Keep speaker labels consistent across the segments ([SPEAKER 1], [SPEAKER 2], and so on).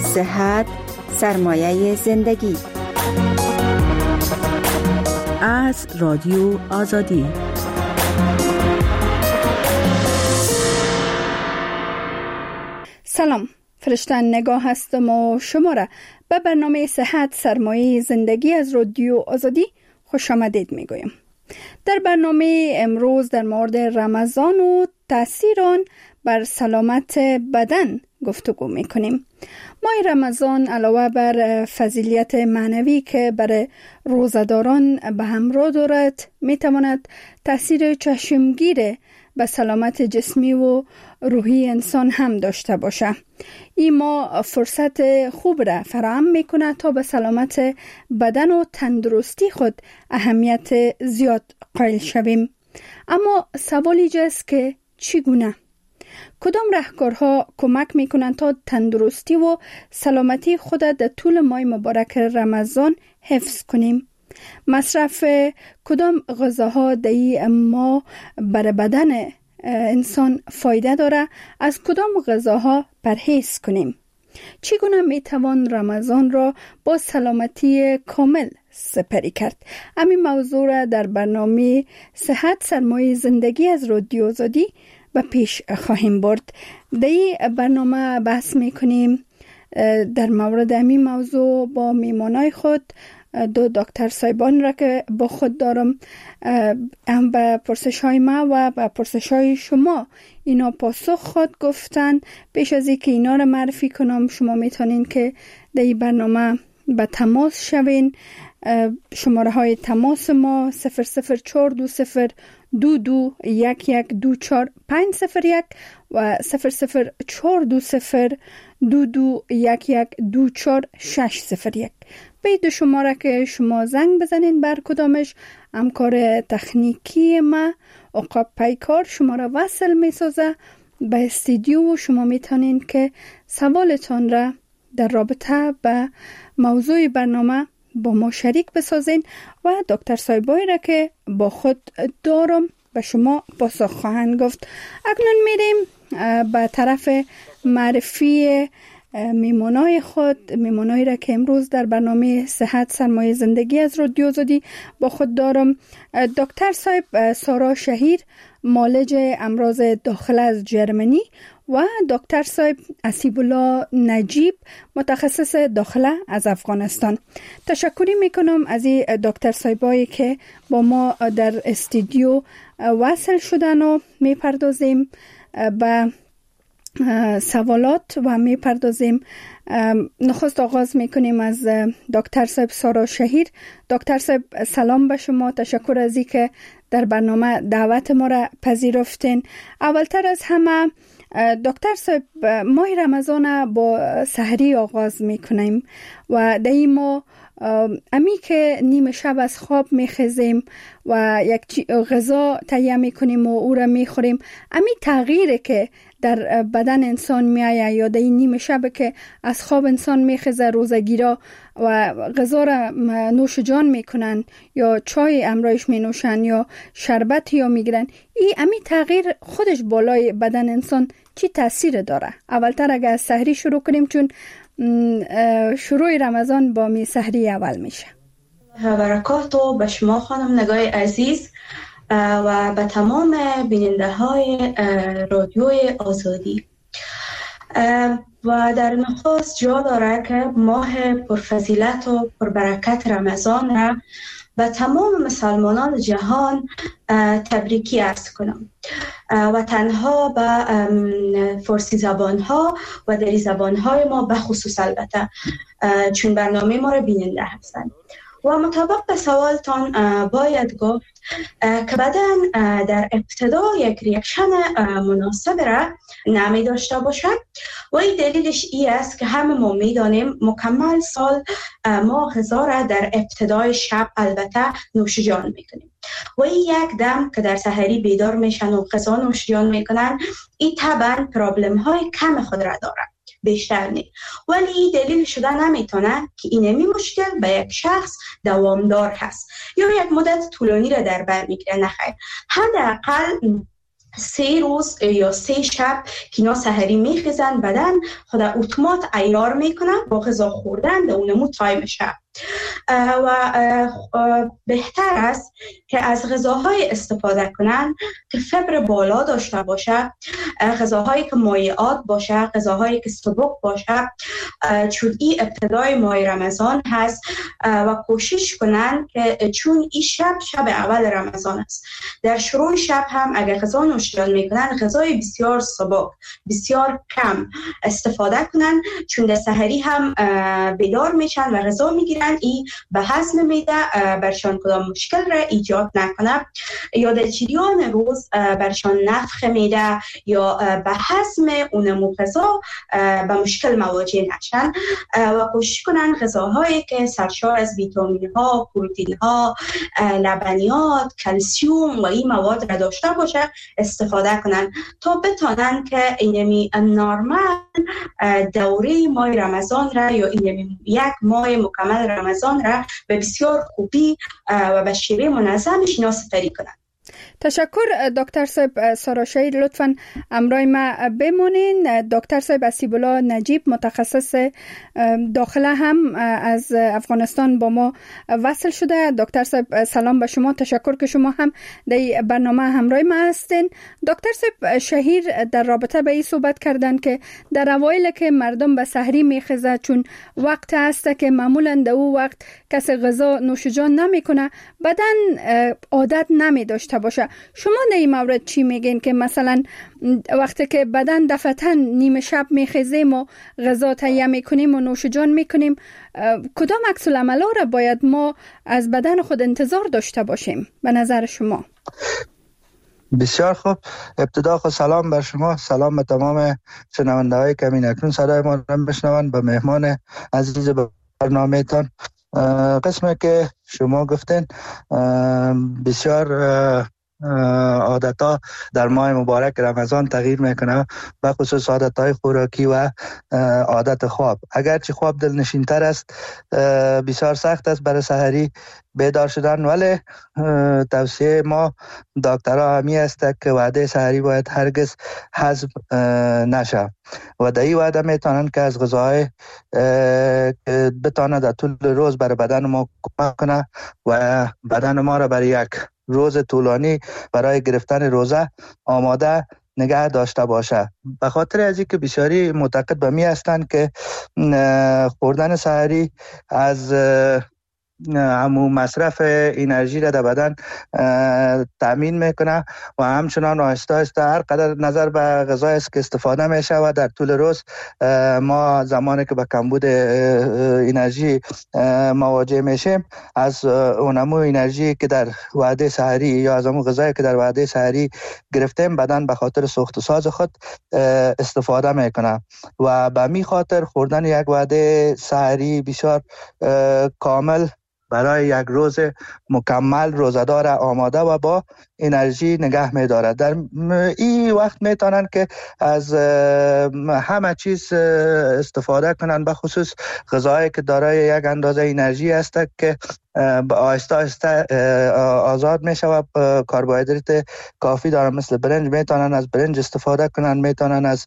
[SPEAKER 1] صحت سرمایه زندگی.
[SPEAKER 2] از رادیو آزادی.
[SPEAKER 3] سلام، فرشته نگاه هستم و شما را به برنامه صحت سرمایه زندگی از رادیو آزادی خوش آمدید میگویم. در برنامه امروز در مورد رمضان و تأثیر آن بر سلامت بدن گفتگو میکنیم. ماه رمضان علاوه بر فضیلت معنوی که برای روزداران به همراه دارد، میتواند تأثیر چشمگیر به سلامت جسمی و روحی انسان هم داشته باشه. این ما فرصت خوب را فراهم میکنه تا به سلامت بدن و تندرستی خود اهمیت زیاد قائل شویم. اما سوال اینجاست که چگونه؟ کدام راهکارها کمک میکنند تا تندرستی و سلامتی خود در طول ماه مبارک رمضان حفظ کنیم؟ مصرف کدام غذاها در این ماه برای بدن انسان فایده داره؟ از کدام غذاها پرهیز کنیم؟ چگونه میتوان رمضان را با سلامتی کامل سپری کرد؟ همین موضوع را در برنامه صحت سرمایه زندگی از رادیو آزادی به پیش خواهیم برد. در این برنامه بحث میکنیم در مورد همین موضوع با میمانای خود. دو دکتر صاحبان را که با خود دارم، هم به پرسش های ما و به پرسش های شما اینا پاسخ خود گفتن. پیش از اینکه اینا را معرفی کنم، شما میتونین که در این برنامه به تماس شوین. شماره های تماس ما 0042022112501 و 0042022112601. به دو شماره که شما زنگ بزنین بر کدامش همکار تکنیکی ما عقاب پیکار شما را وصل می سازه به استودیو و شما میتونین که سوالتان را در رابطه به موضوع برنامه با ما شریک بسازین و دکتر صاحبایی را که با خود دارم به شما پاسخ خواهند گفت. اکنون میریم به طرف معرفی میمونای خود، میمونایی را که امروز در برنامه صحت سرمایه زندگی از رادیو آزادی با خود دارم. دکتر صاحب سارا شهیر، معالج امراض داخله از جرمنی، و دکتر صاحب اسیب الله نجیب، متخصص داخله از افغانستان. تشکری میکنم از این دکتر صاحبایی که با ما در استودیو وصل شدن و میپردازیم به سوالات و میپردازیم. نخست آغاز میکنیم از دکتر صاحب سارا شهیر. دکتر صاحب سلام به شما، تشکر از این که در برنامه دعوت ما را پذیرفتین. اولتر از همه دکتر صاحب، ماه رمضان با سحری آغاز میکنیم و در این ماه امی که نیمه شب از خواب میخزیم و یک غذا تهیه میکنیم و او را میخوریم، امی تغییره که در بدن انسان میایه یا در این نیمه شب که از خواب انسان میخزه، روزگیرا و غذا را نوش جان میکنن یا چای امرایش مینوشن یا شربت یا میگیرن، این امی تغییر خودش بالای بدن انسان چی تاثیر داره؟ اولتر اگر از سحری شروع کنیم، چون شروع رمضان با می سحری اول میشه.
[SPEAKER 4] برکاتو به شما خانم نگاه عزیز و به تمام بیننده های رادیوی آزادی. و در نخست جا داره که ماه پرفضیلت و پربرکت رمضان را به تمام مسلمانان جهان تبریکی عرض کنم و تنها به فارسی زبانها و دری زبانهای ما به خصوص، البته چون برنامه ما را بیننده هستند. و مطابق به سوالتان باید گفت که بدن در ابتدا یک ریاکشن مناسب را نمی داشته باشد و این دلیلش ای است که همه ما می دانیم مکمل سال ما غذا را در ابتدای شب البته نوش جان می کنیم و این یک دم که در سحری بیدار میشن و غذا نوش جان می کنن، این طبعا پرابلم های کم خود را دارد، بیشتر نیست. ولی این دلیل شده نمیتونه که اینمی مشکل به یک شخص دوامدار هست یا یک مدت طولانی را در بر میگیره. نخیر، حداقل 3 روز یا 3 شب که اینا سحری میخیزن، بدن خود اتومات ایار میکنن با غذا خوردن در اونمو تایم شب. و بهتر است که از غذاهای استفاده کنن که فبر بالا داشته باشه، غذاهایی که مایعات باشه، غذاهایی که سبک باشه، چون این ابتدای ماه رمضان هست و کوشش کنن که چون این شب اول رمضان است، در شروع شب هم اگر غذا نوشیدن میکنن غذای بسیار سبک، بسیار کم استفاده کنن، چون در سحری هم بیدار میشن و غذا میگیرن، این به هضم معده برشان کدام مشکل را ایجاد نکنه یا در جریان روز برشان نفخ معده یا به هضم اون غذا به مشکل مواجه نشن و کوشش کنن غذاهایی که سرشار از ویتامین ها، پروتئین ها، لبنیات، کلسیم و این مواد را داشته باشه استفاده کنن تا بتونن که اینمی نورمال دوره ماه رمضان را یا اینمی یک ماه مکمل رمضان را به بسیار خوبی و به شیوه منظمش اینا سپری کنند.
[SPEAKER 3] تشکر دکتر صاحب ساراشهیر، لطفاً امرای ما بمونین. دکتر صاحب اسیب‌الله نجیب متخصص داخله هم از افغانستان با ما وصل شده. دکتر صاحب سلام به شما، تشکر که شما هم در برنامه همراه ما هستین. دکتر صاحب شهیر در رابطه به این صحبت کردن که در اوایل که مردم به سحری میخزه، چون وقت هست که معمولاً در او وقت کسی غذا نوش جان نمیکنه، بدن عادت نمی داشته باشه. شما در این مورد چی میگین که مثلا وقتی که بدن دفعتاً نیمه شب میخیزیم و غذا تهیه میکنیم و نوش جان میکنیم، کدام عکس العملا را باید ما از بدن خود انتظار داشته باشیم به نظر شما؟
[SPEAKER 5] بسیار خوب. ابتدا خود سلام بر شما، سلام به تمام شنونده های که اکنون صدای ما را میشنوند، به مهمان عزیز برنامه تان. قسمی که شما گفتین بسیار عادتها در ماه مبارک رمضان تغییر میکنه، به خصوص عادتهای خوراکی و عادت خواب. اگرچه خواب دلنشین تر است، بسیار سخت است برای سحری بیدار شدن، ولی توصیه ما دکترها همی است که وعده سحری باید هرگز حذف نشه و در این وعده میتونن که از غذاهای بتانه در طول روز برای بدن ما کمک کنه و بدن ما را برای یک روز طولانی برای گرفتن روزه آماده نگه داشته باشه. به خاطر از اینکه بسیاری معتقد به می هستند که خوردن سحری از همون مصرف انرژی را در بدن تأمین میکنه و همچنان آهسته آهسته هر قدر نظر به غذای است که استفاده میشه و در طول روز ما زمانی که به کمبود انرژی مواجه میشیم، از اونمو انرژی که در وعده سحری یا از اون غذایی که در وعده سحری گرفتیم، بدن به خاطر سوخت و ساز خود استفاده میکنه و به می خاطر خوردن یک وعده سحری بسیار کامل برای یک روز مکمل روزدار آماده و با انرژی نگه می‌دارد. در این وقت میتونن که از همه چیز استفاده کنن، به خصوص غذایی که دارای یک اندازه انرژی است که آهسته آهسته آزاد میشه و کربوهیدرات کافی دارن. مثل برنج میتونن از برنج استفاده کنن، میتونن از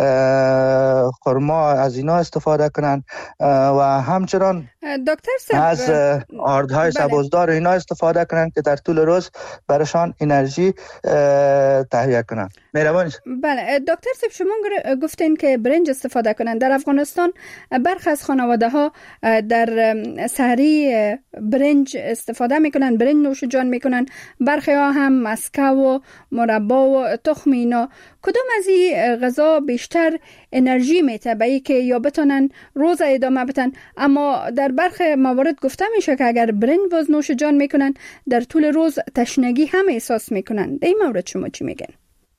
[SPEAKER 5] خرما از اینا استفاده کنن و همچنان از آردهای سبوزدار اینا استفاده کنن که در طول روز برشان انرژی تهیه کنن. مهربانی.
[SPEAKER 3] بله دکتر صاحب، شما گفتین که برنج استفاده کنن. در افغانستان برخی از خانواده ها در سحری برنج استفاده میکنن، برنج نوش جان میکنن. برخی ها هم مسکه و مربا و تخم اینا. کدام از این غذا بیشتر انرژی میده به که یا بتونن روز ادامه بدن؟ اما در برخی موارد گفته میشه که اگر برنج باز نوش جان میکنن، در طول روز تشنگی هم احساس میکنن. در این مورد شما چی میگن؟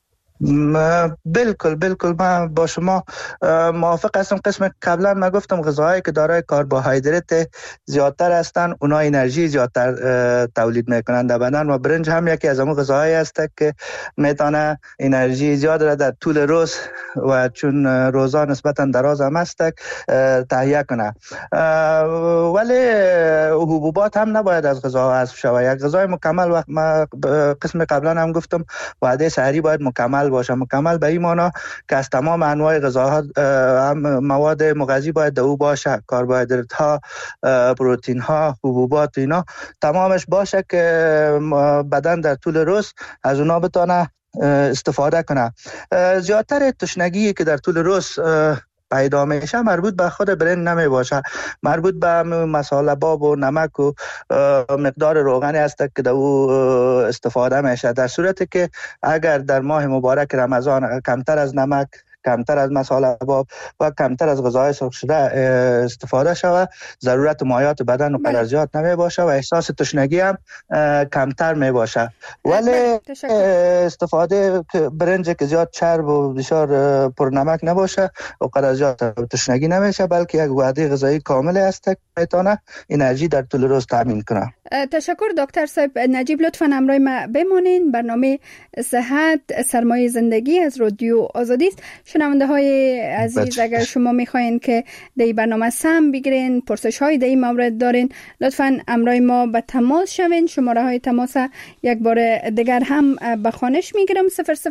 [SPEAKER 5] بالکل من با شما موافق هستم. قسم قبلا من گفتم غذاهایی که دارای کربوهیدرات زیادتر هستن اونا انرژی زیادتر تولید میکنن در بدن و برنج هم یکی از اون غذاهایی است که میتونه انرژی زیاد را در طول روز و چون روزا نسبتا دراز هم است تهیه کنه. ولی حبوبات هم نباید از غذا حذف شود. یک غذای مکمل وقت ما قسم قبلا هم گفتم وعده سحری باید مکمل باشه. مکمل به این معنی که از تمام انواع غذاها مواد مغذی باید او باشه، کربوهیدرات ها، پروتئین ها، حبوبات اینا تمامش باشه که بدن در طول روز از اونا بتونه استفاده کنه. زیادتر تشنگی که در طول روز پیدا میشه مربوط به خود برنج نمی باشه، مربوط به مساله باب و نمک و مقدار روغنی است که در او استفاده میشه. در صورتی که اگر در ماه مبارک رمضان کمتر از نمک، کمتر از مساله باب و کمتر از غذاهای سرخ شده استفاده شود، ضرورت مایات بدن و کالریات نمی باشه و احساس تشنگی هم کمتر می باشه. ولی استفاده برنج که زیاد چرب و بسیار پرنمک نباشه و کالریات تشنگی نمیشه، بلکه یک وعده غذایی کامل است که میتونه انرژی در طول روز تامین کنه.
[SPEAKER 3] تشکر دکتر صاحب نجیب، لطفاً همراه ما بمانین. برنامه صحت سرمایه زندگی از رادیو آزادی است. شنونده های عزیز اگر شما میخواین که در این برنامه سهم بگیرین، پرسش های در این مورد دارین، لطفاً همراه ما به تماس شوین. شماره های تماس یک بار دیگر هم به خوانش میگیرم: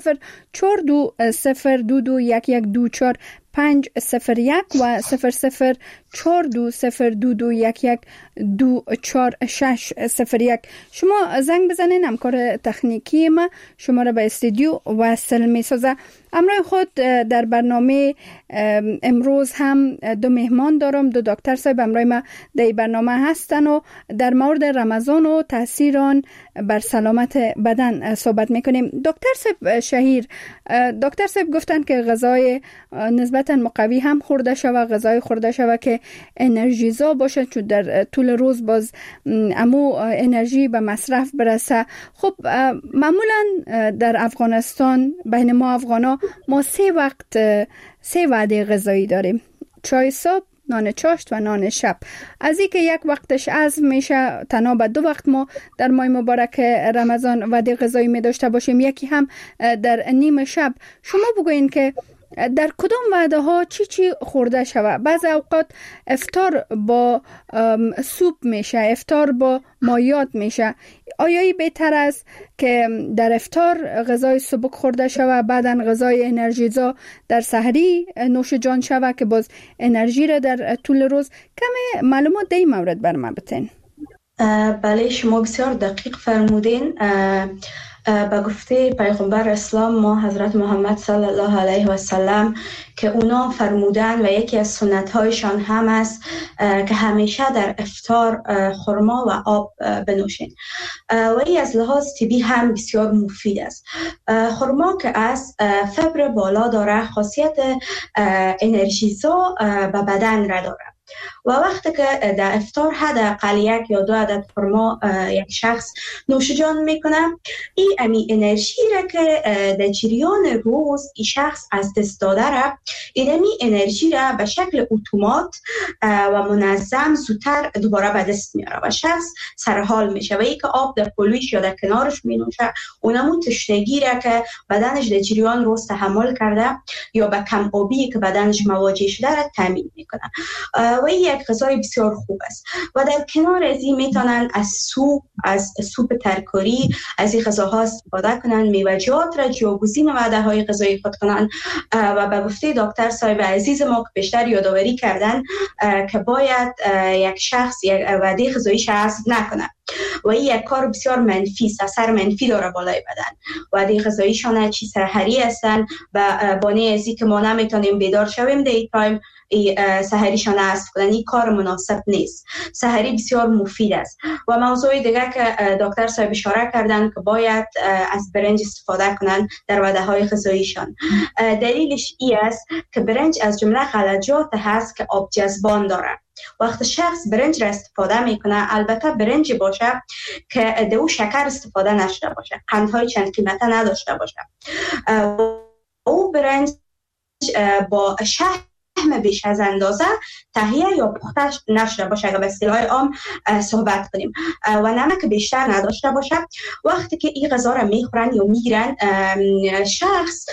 [SPEAKER 3] 004220221124 501 و 00420221124601. شما زنگ بزنین، همکار تکنیکی ما شما را به استودیو وصل می‌سازه. همراه خود در برنامه امروز هم دو مهمان دارم، دو دکتر صاحب همراه ما در برنامه هستن و در مورد رمضان و تاثیر آن بر سلامت بدن صحبت میکنیم. دکتر صاحب شهیر، دکتر صاحب گفتن که غذای نسبتا مقوی هم خورده شود، غذای خورده شود که انرژیزا باشه، چون در طول روز باز امو انرژی به مصرف برسه. خب معمولا در افغانستان بین ما افغانا ما 3 وعده غذایی داریم: چای صبح، نان چاشت و نان شب. از این که یک وقتش عزم میشه تنها به 2 وقت ما در ماه مبارک رمضان وعده غذایی می داشته باشیم، یکی هم در نیم شب. شما بگوین که در کدام وعده ها چی خورده شود؟ بعض اوقات افطار با سوپ میشه، افطار با مایات میشه. آیا این بهتر است که در افطار غذای سبک خورده شود، بعداً غذای انرژیزا در سحری نوش جان شود که باز انرژی را در طول روز؟ کمی معلومات در این مورد بر ما بتین.
[SPEAKER 4] بله، شما بسیار دقیق فرمودین. با گفته پیغمبر اسلام ما حضرت محمد صلی الله علیه و سلم که اونا فرمودن و یکی از سنت هایشان هم است که همیشه در افطار خرما و آب بنوشین و این از لحاظ طبی هم بسیار مفید است. خرما که از فبر بالا داره، خاصیت انرژیزا به بدن را داره و وقتی که در افطار حداقل 1 یا 2 عدد خرما یک شخص نوشجان میکنه، این امی انرژی را که در جریان روز این شخص از دست داده را، این امی انرژی را به شکل اتومات و منظم زودتر دوباره به دست میاره و شخص سرحال میشه. و ای که آب در پلویش یا در کنارش مینوشه، اونمون تشنگی را که بدنش در جریان روز تحمل کرده یا به کم آبی که بدنش مواجه شده را تامین میکنه و این یک غذای بسیار خوب است. و در کنار از این میتونن از سوپ ترکاری، از این غذاها استفاده کنن، میوه‌جات را جایگزین وعده های غذایی خود کنن و به گفته دکتر صاحب عزیز ما که بیشتر یادآوری کردن که باید یک شخص یک وعده غذایی حذف نکنه و این یک کار بسیار منفی است، اثر منفی داره بالای بدن. وعده غذاییشان چی سحری هستن و بانه ازی که ما نمیتونیم بیدار شویم در این تایم سحریشان حذف کنن، این کار مناسب نیست. سحری بسیار مفید است. و موضوع دیگه که دکتر صاحب اشاره کردن که باید از برنج استفاده کنن در وعده های غذاییشان، دلیلش این است که برنج از جمله غلجات هست که آب جذبان داره وقت شخص برنج را استفاده میکنه، البته برنج باشه که دو شکر استفاده نشده باشه، قندهای چند قیمته نداشته باشه. او برنج با شحم بیش از اندازه تهیه یا پخته نشده باشه، اگر به اصطلاح عام صحبت کنیم، و نمک بیشتر نداشته باشه. وقتی که این غذا را میخورن یا میگیرن، شخص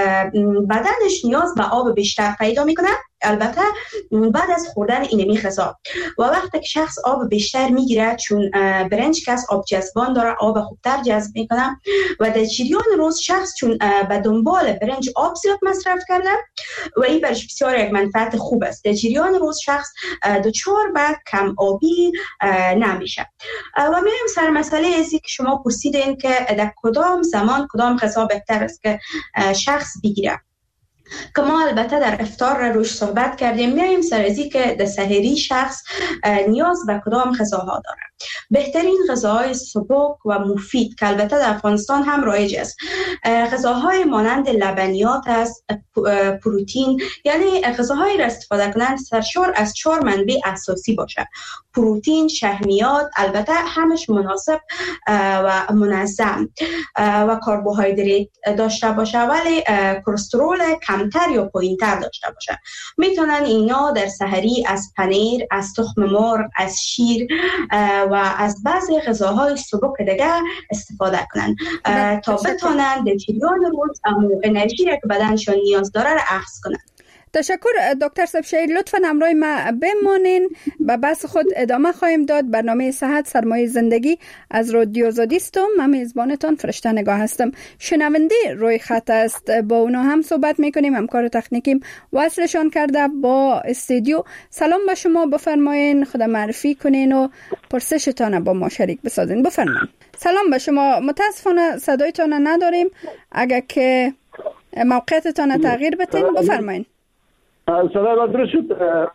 [SPEAKER 4] بدنش نیاز به آب بیشتر پیدا میکنه، البته بعد از خوردن اینمی غذا. و وقتی که شخص آب بیشتر میگیره، چون برنج کس آب جذبان داره، آب خوبتر جذب میکنه و در جریان روز شخص چون به دنبال برنج آب زیاد مصرف کرده و این برش بسیار یک منفعت خوب است، در جریان روز شخص دچار به کم آبی نمیشه. و میایم سر مسئله ازی که شما پرسیدین که در کدام زمان کدام غذا بهتر است که شخص بگیره، که ما البته در افطار را روش صحبت کردیم. میایم سر ازی که در سحری شخص نیاز به کدام غذاها داره. بهترین غذاهای سبک و مفید که البته در افغانستان هم رایج است، غذاهای مانند لبنیات است، پروتئین، یعنی غذاهایی را استفاده کنند سرشار از 4 منبع اساسی باشه: پروتئین، شحمیات، البته همش مناسب و منظم، و کربوهیدرات داشته باشه ولی کلسترول کمتر یا پایینتر داشته باشه. میتونن اینا در سحری از پنیر، از تخم مرغ، از شیر و از بعضی غذاهای سبک دیگه استفاده کنن تا بتونن در جریان روز انرژی که بدنشون نیاز داره را اخذ کنن.
[SPEAKER 3] تشکر دکتر سبشیر، لطفاً همراه ما بمانین، به بحث خود ادامه خواهیم داد. برنامه صحت سرمایه زندگی از رادیو آزادی است. من میزبانتان فرشته نگاه هستم. شنونده روی خط است، با اونا هم صحبت میکنیم. همکار تکنیکیم وصلشان کرده با استودیو. سلام به شما، بفرمایین خود معرفی کنین و پرسشتان با ما شریک بسازین. بفرمایین. سلام به شما، متاسفانه صدایتان نداریم، اگر که موقعیتتان تغییر بدین بفرمایین.
[SPEAKER 6] سلام درشت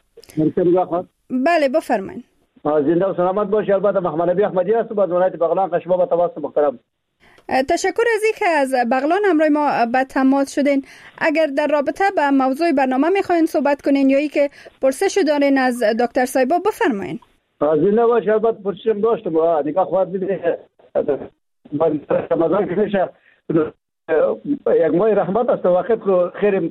[SPEAKER 3] بله بفرمایید.
[SPEAKER 6] زنده و سلامت باشی. البته محمد نبی احمدی هستم از ولایت بغلان قشبا با تماس محترم.
[SPEAKER 3] تشکر از اینکه از بغلان همراه ما به تماس شدین. اگر در رابطه با موضوع برنامه میخواین صحبت کنین یا ای که پرسش دارین از دکتر صایبا بفرمایید.
[SPEAKER 6] زنده باشی. البته پرسشم داشتم، نگاه خواهد بدید رمضان که میشه یک ماه رحمت است، وقت خیر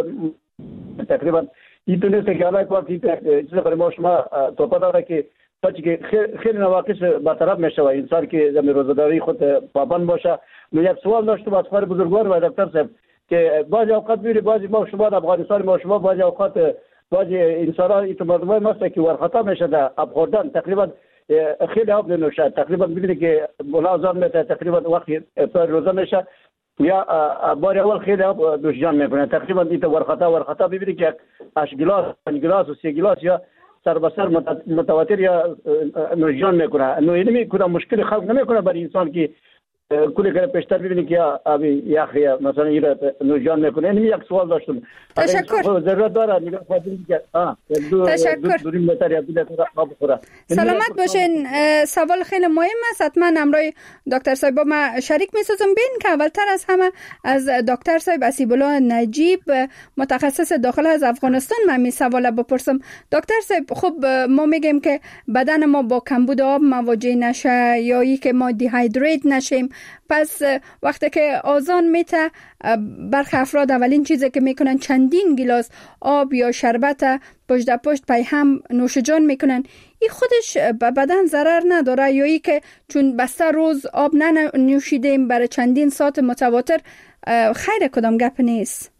[SPEAKER 6] تقریبا این تونسته که الان وقتی چیز برای ما شما توپا داره که بچه که خیلی نواقص برطرف میشه و انسان که زمین روزداری خود پابند باشه. من یک سوال داشتم از خواهر بزرگوار و دکتر صاحب که بعضی اوقات میری بعضی ما شما در افغانستان ما شما بعضی اوقات بعضی انسان ها ایتو مردمای ماسته که ورخطا میشه در آب خوردن، تقریبا خیلی آب ننوشه، تقریبا ببینید که ملاحظان میته تقریبا وقتی افطار روزه میشه یا بار اول خیلی آب نوشیدن میکنه، تقریبا ایتو ورخطا ببینید که 8 گلاس 5 گلاس و 3 گلاس یا سر به سر متواتر یا نوشیدن میکنه. نو اینمی کدام مشکل خلق نمیکنه برای انسان که کلی کره پیشتر ببینید که آبی یخ یا مثلا ایرا نوشیدن میکنه. اینمی یک سوال داشتم.
[SPEAKER 3] تشکر.
[SPEAKER 6] ضرورت داره نگاه کنید که
[SPEAKER 3] تشکر.
[SPEAKER 6] دوریم بهتر یا بیشتر آب بخوره.
[SPEAKER 3] سلامت باشین. سوال خیلی مهم است، حتما همراه دکتر صاحب ما شریک میسازم. بین که اولتر از همه از دکتر صاحب اسیب الله نجیب متخصص داخل از افغانستان من می سوال بپرسم. دکتر صاحب خب ما میگیم که بدن ما با کمبود آب مواجه نشه یا ای که ما دیهایدریت نشیم، پس وقتی که آذان میته برخی افراد اولین چیزی که میکنن چندین گلاس آب یا شربت پشت پای هم نوش جان میکنن. این خودش به بدن ضرر نداره یا ای که چون بسته روز آب نوشیدیم برای چندین ساعت متواتر خیر کدام گپ نیست؟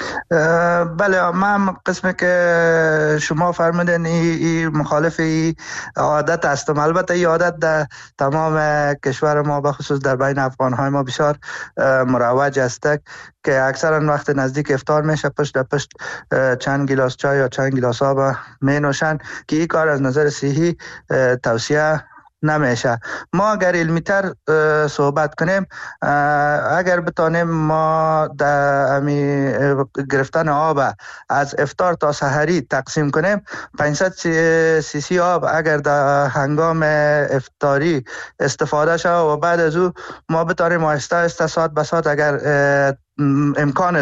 [SPEAKER 5] بله، من قسمی که شما فرمودین ای مخالف ای عادت هستم. البته ای عادت در تمام کشور ما بخصوص در بین افغانهای ما بسیار مروج است که اکثرا وقت نزدیک افطار میشه پشت چند گلاس چای یا چند گلاس آب می نوشن که این کار از نظر صحی توصیه نمیشه. ما اگر علمی تر صحبت کنیم، اگر بتانیم ما در گرفتن آب از افطار تا سحری تقسیم کنیم، 500 سی سی آب اگر در هنگام افطاری استفاده شد و بعد از او ما بتانیم آهسته آهسته ساعت به ساعت اگر امکانش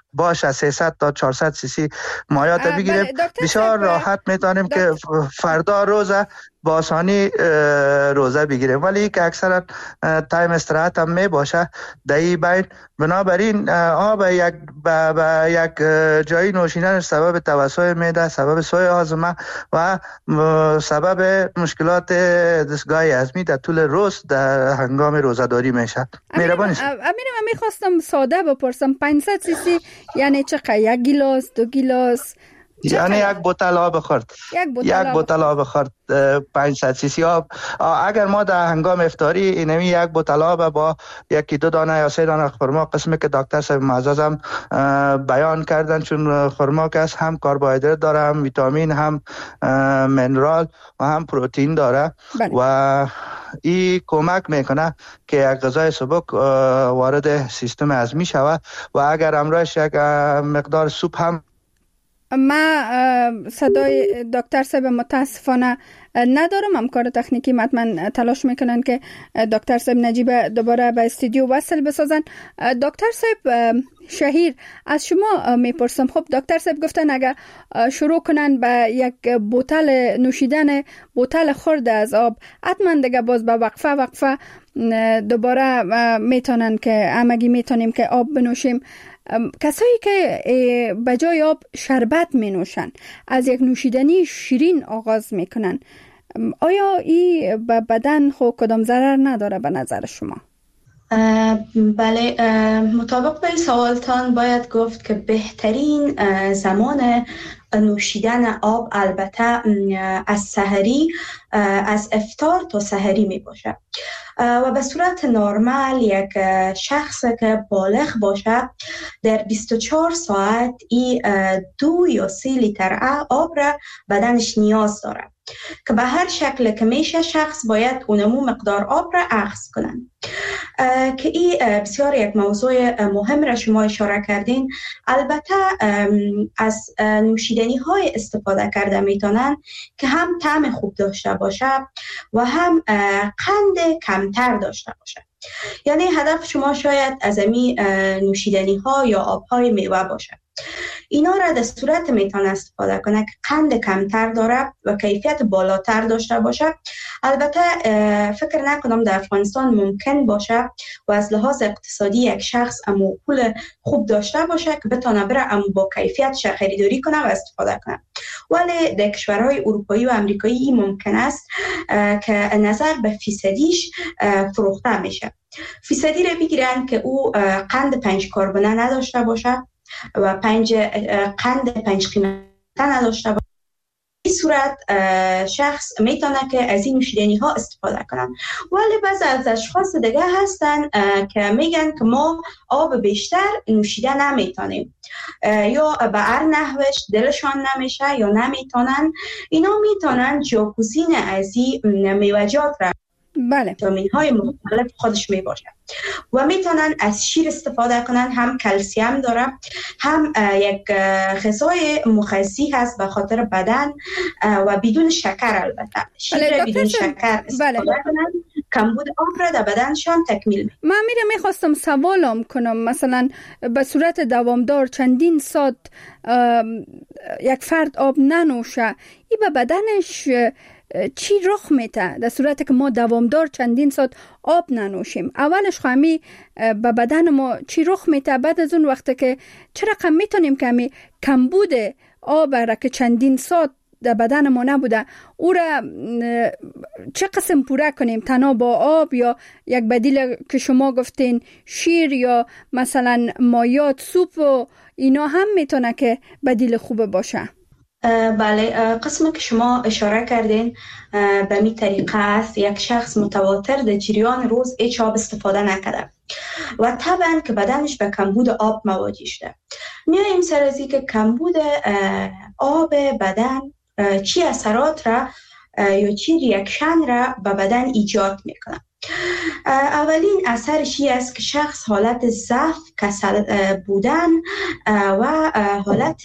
[SPEAKER 5] باشه 300 تا 400 سی سی مایات بگیریم، بسیار راحت میتونیم که فردا روزه با آسانی روزه بگیریم. ولی که اکثرا تایم استراحت هم می باشه دهی بین، بنابراین آب یک جایی نوشیدن سبب توسع معده، سبب سوء هاضمه و سبب مشکلات دستگاه هضمی در طول روز در هنگام روزه‌داری میشه. مهربانی شما.
[SPEAKER 3] من میخواستم ساده بپرسم 500 سی سی یعنی چقدر؟ 1 گیلاس، 2 گیلاس؟
[SPEAKER 5] یعنی یک بوتل آب خورد. یک بوتل آب خورد 500 سی سی آب. اگر ما در هنگام افطاری اینمی یک بوتل آب با 1-2 دانه یا 3 دانه خرما، قسمی که دکتر صاحب معزز هم بیان کردن، چون خرما که هم کربوهیدرات داره، هم ویتامین، هم منرال و هم پروتئین داره و این کمک میکنه که یک غذای سبک وارد سیستم هضمی شود و اگر امروز یک مقدار سوپ هم.
[SPEAKER 3] ما صدای دکتر صاحب متاسفانه ندارم. همکار تکنیکی حتما تلاش میکنن که دکتر صاحب نجیب دوباره به استودیو وصل بسازن. دکتر صاحب شهیر از شما میپرسم، خب دکتر صاحب گفتن اگر شروع کنن به یک بوتل نوشیدن، بوتل خورده از آب، حتما دیگه باز به وقفه دوباره میتونن که همگی میتونیم که آب بنوشیم. کسایی که به جای آب شربت می نوشن، از یک نوشیدنی شیرین آغاز می کنن، آیا این به بدن خود کدام ضرر نداره به نظر شما؟
[SPEAKER 4] بله، مطابق به سوالتان باید گفت که بهترین زمان نوشیدن آب البته از سحری، از افطار تا سحری می باشه و به صورت نرمال یک شخص که بالغ باشه در 24 ساعت 2 یا 3 لیتر آب را بدنش نیاز داره که به هر شکل که میشه شخص باید اونمو مقدار آب را اخذ کنن. که این بسیار یک موضوع مهم را شما اشاره کردین. البته از نوشیدنی های استفاده کرده میتونن که هم طعم خوب داشته باشه و هم قند کمتر داشته باشه. یعنی هدف شما شاید از این نوشیدنی ها یا آب های میوه باشه. اینا را در صورت میتونه استفاده کنه که قند کمتر داره و کیفیت بالاتر داشته باشه. البته فکر نکنم در افغانستان ممکن باشه و از لحاظ اقتصادی یک شخص امو پول خوب داشته باشه که بتونه بره امو با کیفیت خریداری کنه و استفاده کنه. ولی در کشورهای اروپایی و امریکایی این ممکن است که نظر به فیصدیش فروخته میشه. فیصدی رو بگیرن که او قند 5 کربونه نداشته باشه و قند 5 قیمته نداشته باشه. این صورت شخص میتونه که از این نوشیدنی ها استفاده کنن. ولی بعضی از اشخاص دیگه هستن که میگن که ما آب بیشتر نوشیده نمیتونیم یا به هر نحوش دلشان نمیشه یا نمیتونن. اینا میتونن جاگزین از این میوه‌جات را،
[SPEAKER 3] بله،
[SPEAKER 4] ویتامین های مختلف خودش می باشه و میتونن از شیر استفاده کنن. هم کلسیم داره، هم یک غذای مغذی هست به خاطر بدن و بدون شکر. البته شیر بدون شکر استفاده کنن، کمبود آب را در بدنشان تکمیل می.
[SPEAKER 3] من میخواستم سوالم کنم، مثلا به صورت دوامدار چندین ساعت یک فرد آب ننوشه، این به بدنش چی رخ میته؟ در صورتی که ما دوامدار چندین ساعت آب ننوشیم، اولش خواهی به بدن ما چی رخ میته؟ بعد از اون وقت که چه رقم میتونیم که کمبود آب را که چندین ساعت در بدن ما نبوده او را چه قسم پوره کنیم؟ تنها با آب یا یک بدیل که شما گفتین شیر یا مثلا مایات سوپ و اینا هم میتونه که بدیل خوب باشه؟
[SPEAKER 4] بله، قسمی که شما اشاره کردین به می طریقه است یک شخص متواتر در جریان روز هیچ آب استفاده نکرده و طبعا که بدنش به کمبود آب مواجه شده. میاییم سر از که کمبود آب بدن چی اثرات را یا چی ریاکشن را به بدن ایجاد میکنه. اولین اثرش این است که شخص حالت ضعف، کسل بودن و حالت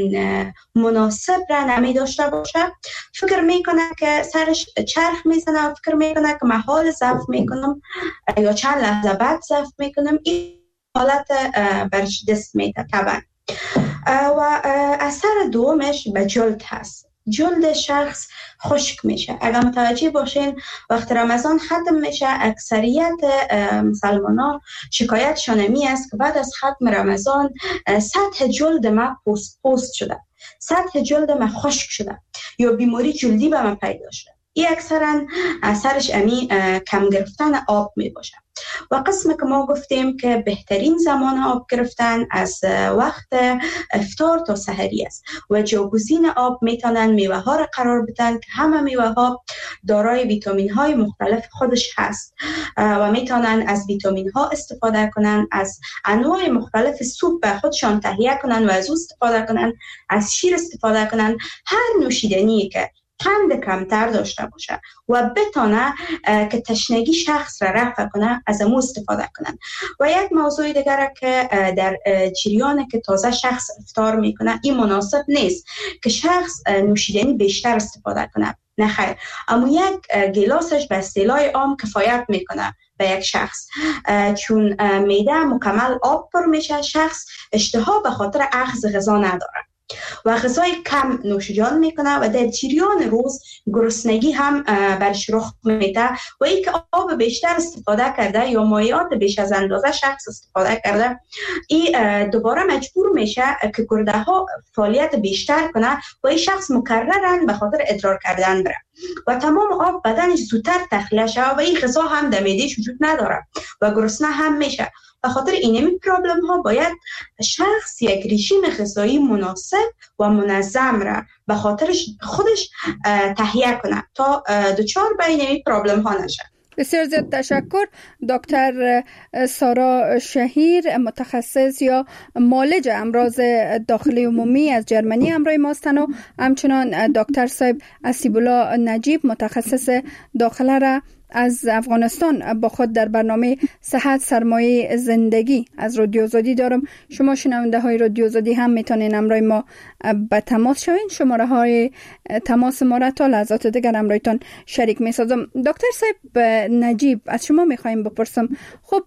[SPEAKER 4] مناسب را نمی داشته باشه. فکر میکنه که سرش چرخ میزنه و فکر میکنه که من حال ضعف میکنم یا چند لحظه بعد ضعف میکنم. این حالت برش دست میده طبعا. و اثر دومش به جلد هست. جلد شخص خشک میشه. اگر متوجه باشین وقت رمضان ختم میشه، اکثریت مسلمانان شکایتشان می است که بعد از ختم رمضان سطح جلد ما پوست شده، سطح جلد ما خشک شده یا بیماری جلدی به من پیدا شده. این اکثرا اثرش کم گرفتن آب می باشه. و قسم که ما گفتیم که بهترین زمان آب گرفتن از وقت افطار تا سحری است و جایگزین آب میتونن میوه ها را قرار بدن که همه میوه ها دارای ویتامین های مختلف خودش هست و میتونن از ویتامین ها استفاده کنن، از انواع مختلف سوپ به خودشان تهیه کنن و از او استفاده کنن، از شیر استفاده کنن، هر نوشیدنی که قند کمتر داشته باشه و بتونه که تشنگی شخص را رفع کنه از امو استفاده کنن. و یک موضوع دیگر که در جریان که تازه شخص افطار میکنه، این مناسب نیست که شخص نوشیدنی بیشتر استفاده کنه. نه خیر، اما یک گلاسش به اصطلاح عام کفایت میکنه به یک شخص، چون معده مکمل آب پر میشه، شخص اشتها به خاطر اخذ غذا نداره و غذای کم نوش جان میکنه و در جریان روز گرسنگی هم برش رخ میده و ای که آب بیشتر استفاده کرده یا مایعات بیش از اندازه شخص استفاده کرده، این دوباره مجبور میشه که گرده ها فعالیت بیشتر کنه و این شخص مکررن به خاطر ادرار کردن بره و تمام آب بدنش زودتر تخلیه شده و این غذا هم در معده‌اش وجود نداره و گرسنه هم میشه. به خاطر اینمی پرابلم ها باید شخص یک رژیم غذایی مناسب و منظم را به خاطر خودش تهیه کنه تا دچار به اینمی پرابلم ها نشه.
[SPEAKER 3] بسیار زیاد تشکر. دکتر سارا شهیر، متخصص یا معالج امراض داخلی عمومی از جرمنی همراه ماستن و همچنان دکتر صاحب اسیب‌الله نجیب، متخصص داخله را از افغانستان با خود در برنامه صحت سرمایه زندگی از رادیو آزادی دارم. شما شنونده های رادیو آزادی هم میتونین همراه ما به تماس شوین. شماره های تماس ما را تا لحظات دیگر همراهتان شریک میسازم. دکتر صاحب نجیب، از شما میخوایم بپرسم، خب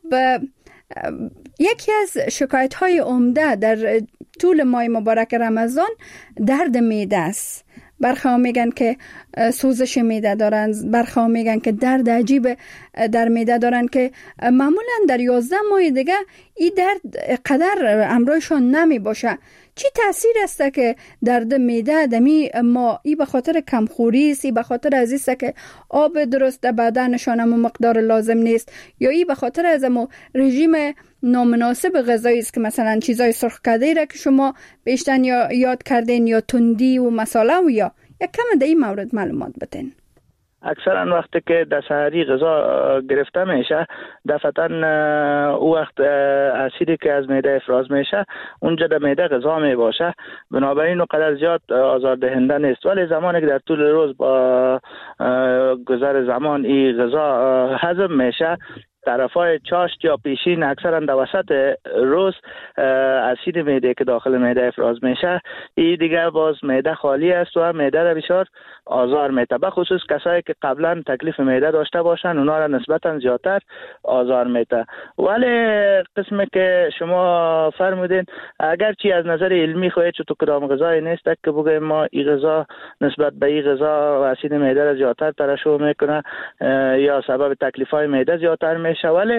[SPEAKER 3] یکی از شکایت های عمده در طول ماه مبارک رمضان درد معده است. برخواه میگن که سوزش معده دارن، برخواه میگن که درد عجیب در معده دارن که معمولا در 11 ماه دیگه این درد قدر همراهشان نمی باشه. چی تاثیر است که درد معده دمی ما ای به خاطر کمخوری است، ای به خاطر از است که آب درست در بدنشان هم مقدار لازم نیست، یا ای به خاطر از رژیم نامناسب غذایی است که مثلا چیزای سرخ کرده را که شما بیشتر یاد کردین یا تندی و مساله و یا یک کم در این مورد معلومات بدین.
[SPEAKER 5] اکثرا وقتی که در سحری غذا گرفته میشه، دفعتا او وقت اسیدی که از معده افراز میشه اونجا در معده غذا میباشه، بنابراین اونقدر زیاد آزاردهنده نیست. ولی زمانی که در طول روز با گذر زمان این غذا هضم میشه، طرفای چاشت یا پیشین اکثرا در وسط روز اسید معده که داخل معده افراز میشه، این دیگه باز معده خالی است و معده را بسیار آزار میده. به خصوص کسایی که قبلا تکلیف معده داشته باشن اونا را نسبتا زیادتر آزار میده. ولی قسمی که شما فرمودین، اگرچه از نظر علمی خواهید تو کدام غذایی نیست که بگیم ما این غذا نسبت به این غذا اسید معده را زیادتر ترشح میکنه یا سبب تکلیف های معده زیادتر میشه، ولی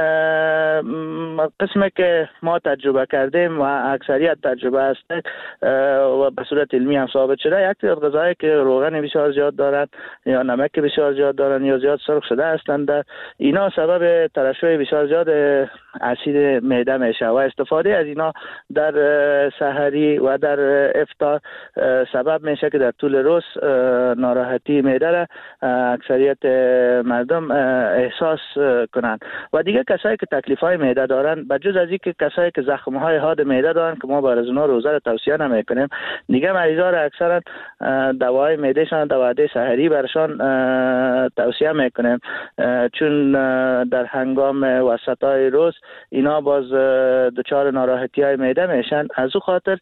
[SPEAKER 5] قسمی که ما تجربه کردیم و اکثریت تجربه است و به صورت علمی هم ثابت شده، یک تعداد غذایی که روغن بسیار زیاد دارند یا نمک بسیار زیاد دارند یا زیاد سرخ شده هستند، اینا سبب ترشح بسیار زیاد اسید معده میشه و استفاده از اینا در سحری و در افطار سبب میشه که در طول روز ناراحتی معده را اکثریت مردم احساس کنند. و دیگه کسایی که تکلیف های معده دارن، بجز از اینکه کسایی که زخم های حاد معده دارن که ما برای اونا روزه رو توصیه نمیکنیم، دیگه مریضا رو اکثرا دوای معدهشان در وعده سحری برشان توصیه میکنیم، چون در هنگام وسطای روز اینا باز دچار ناراحتی های معده میشن. از او خاطر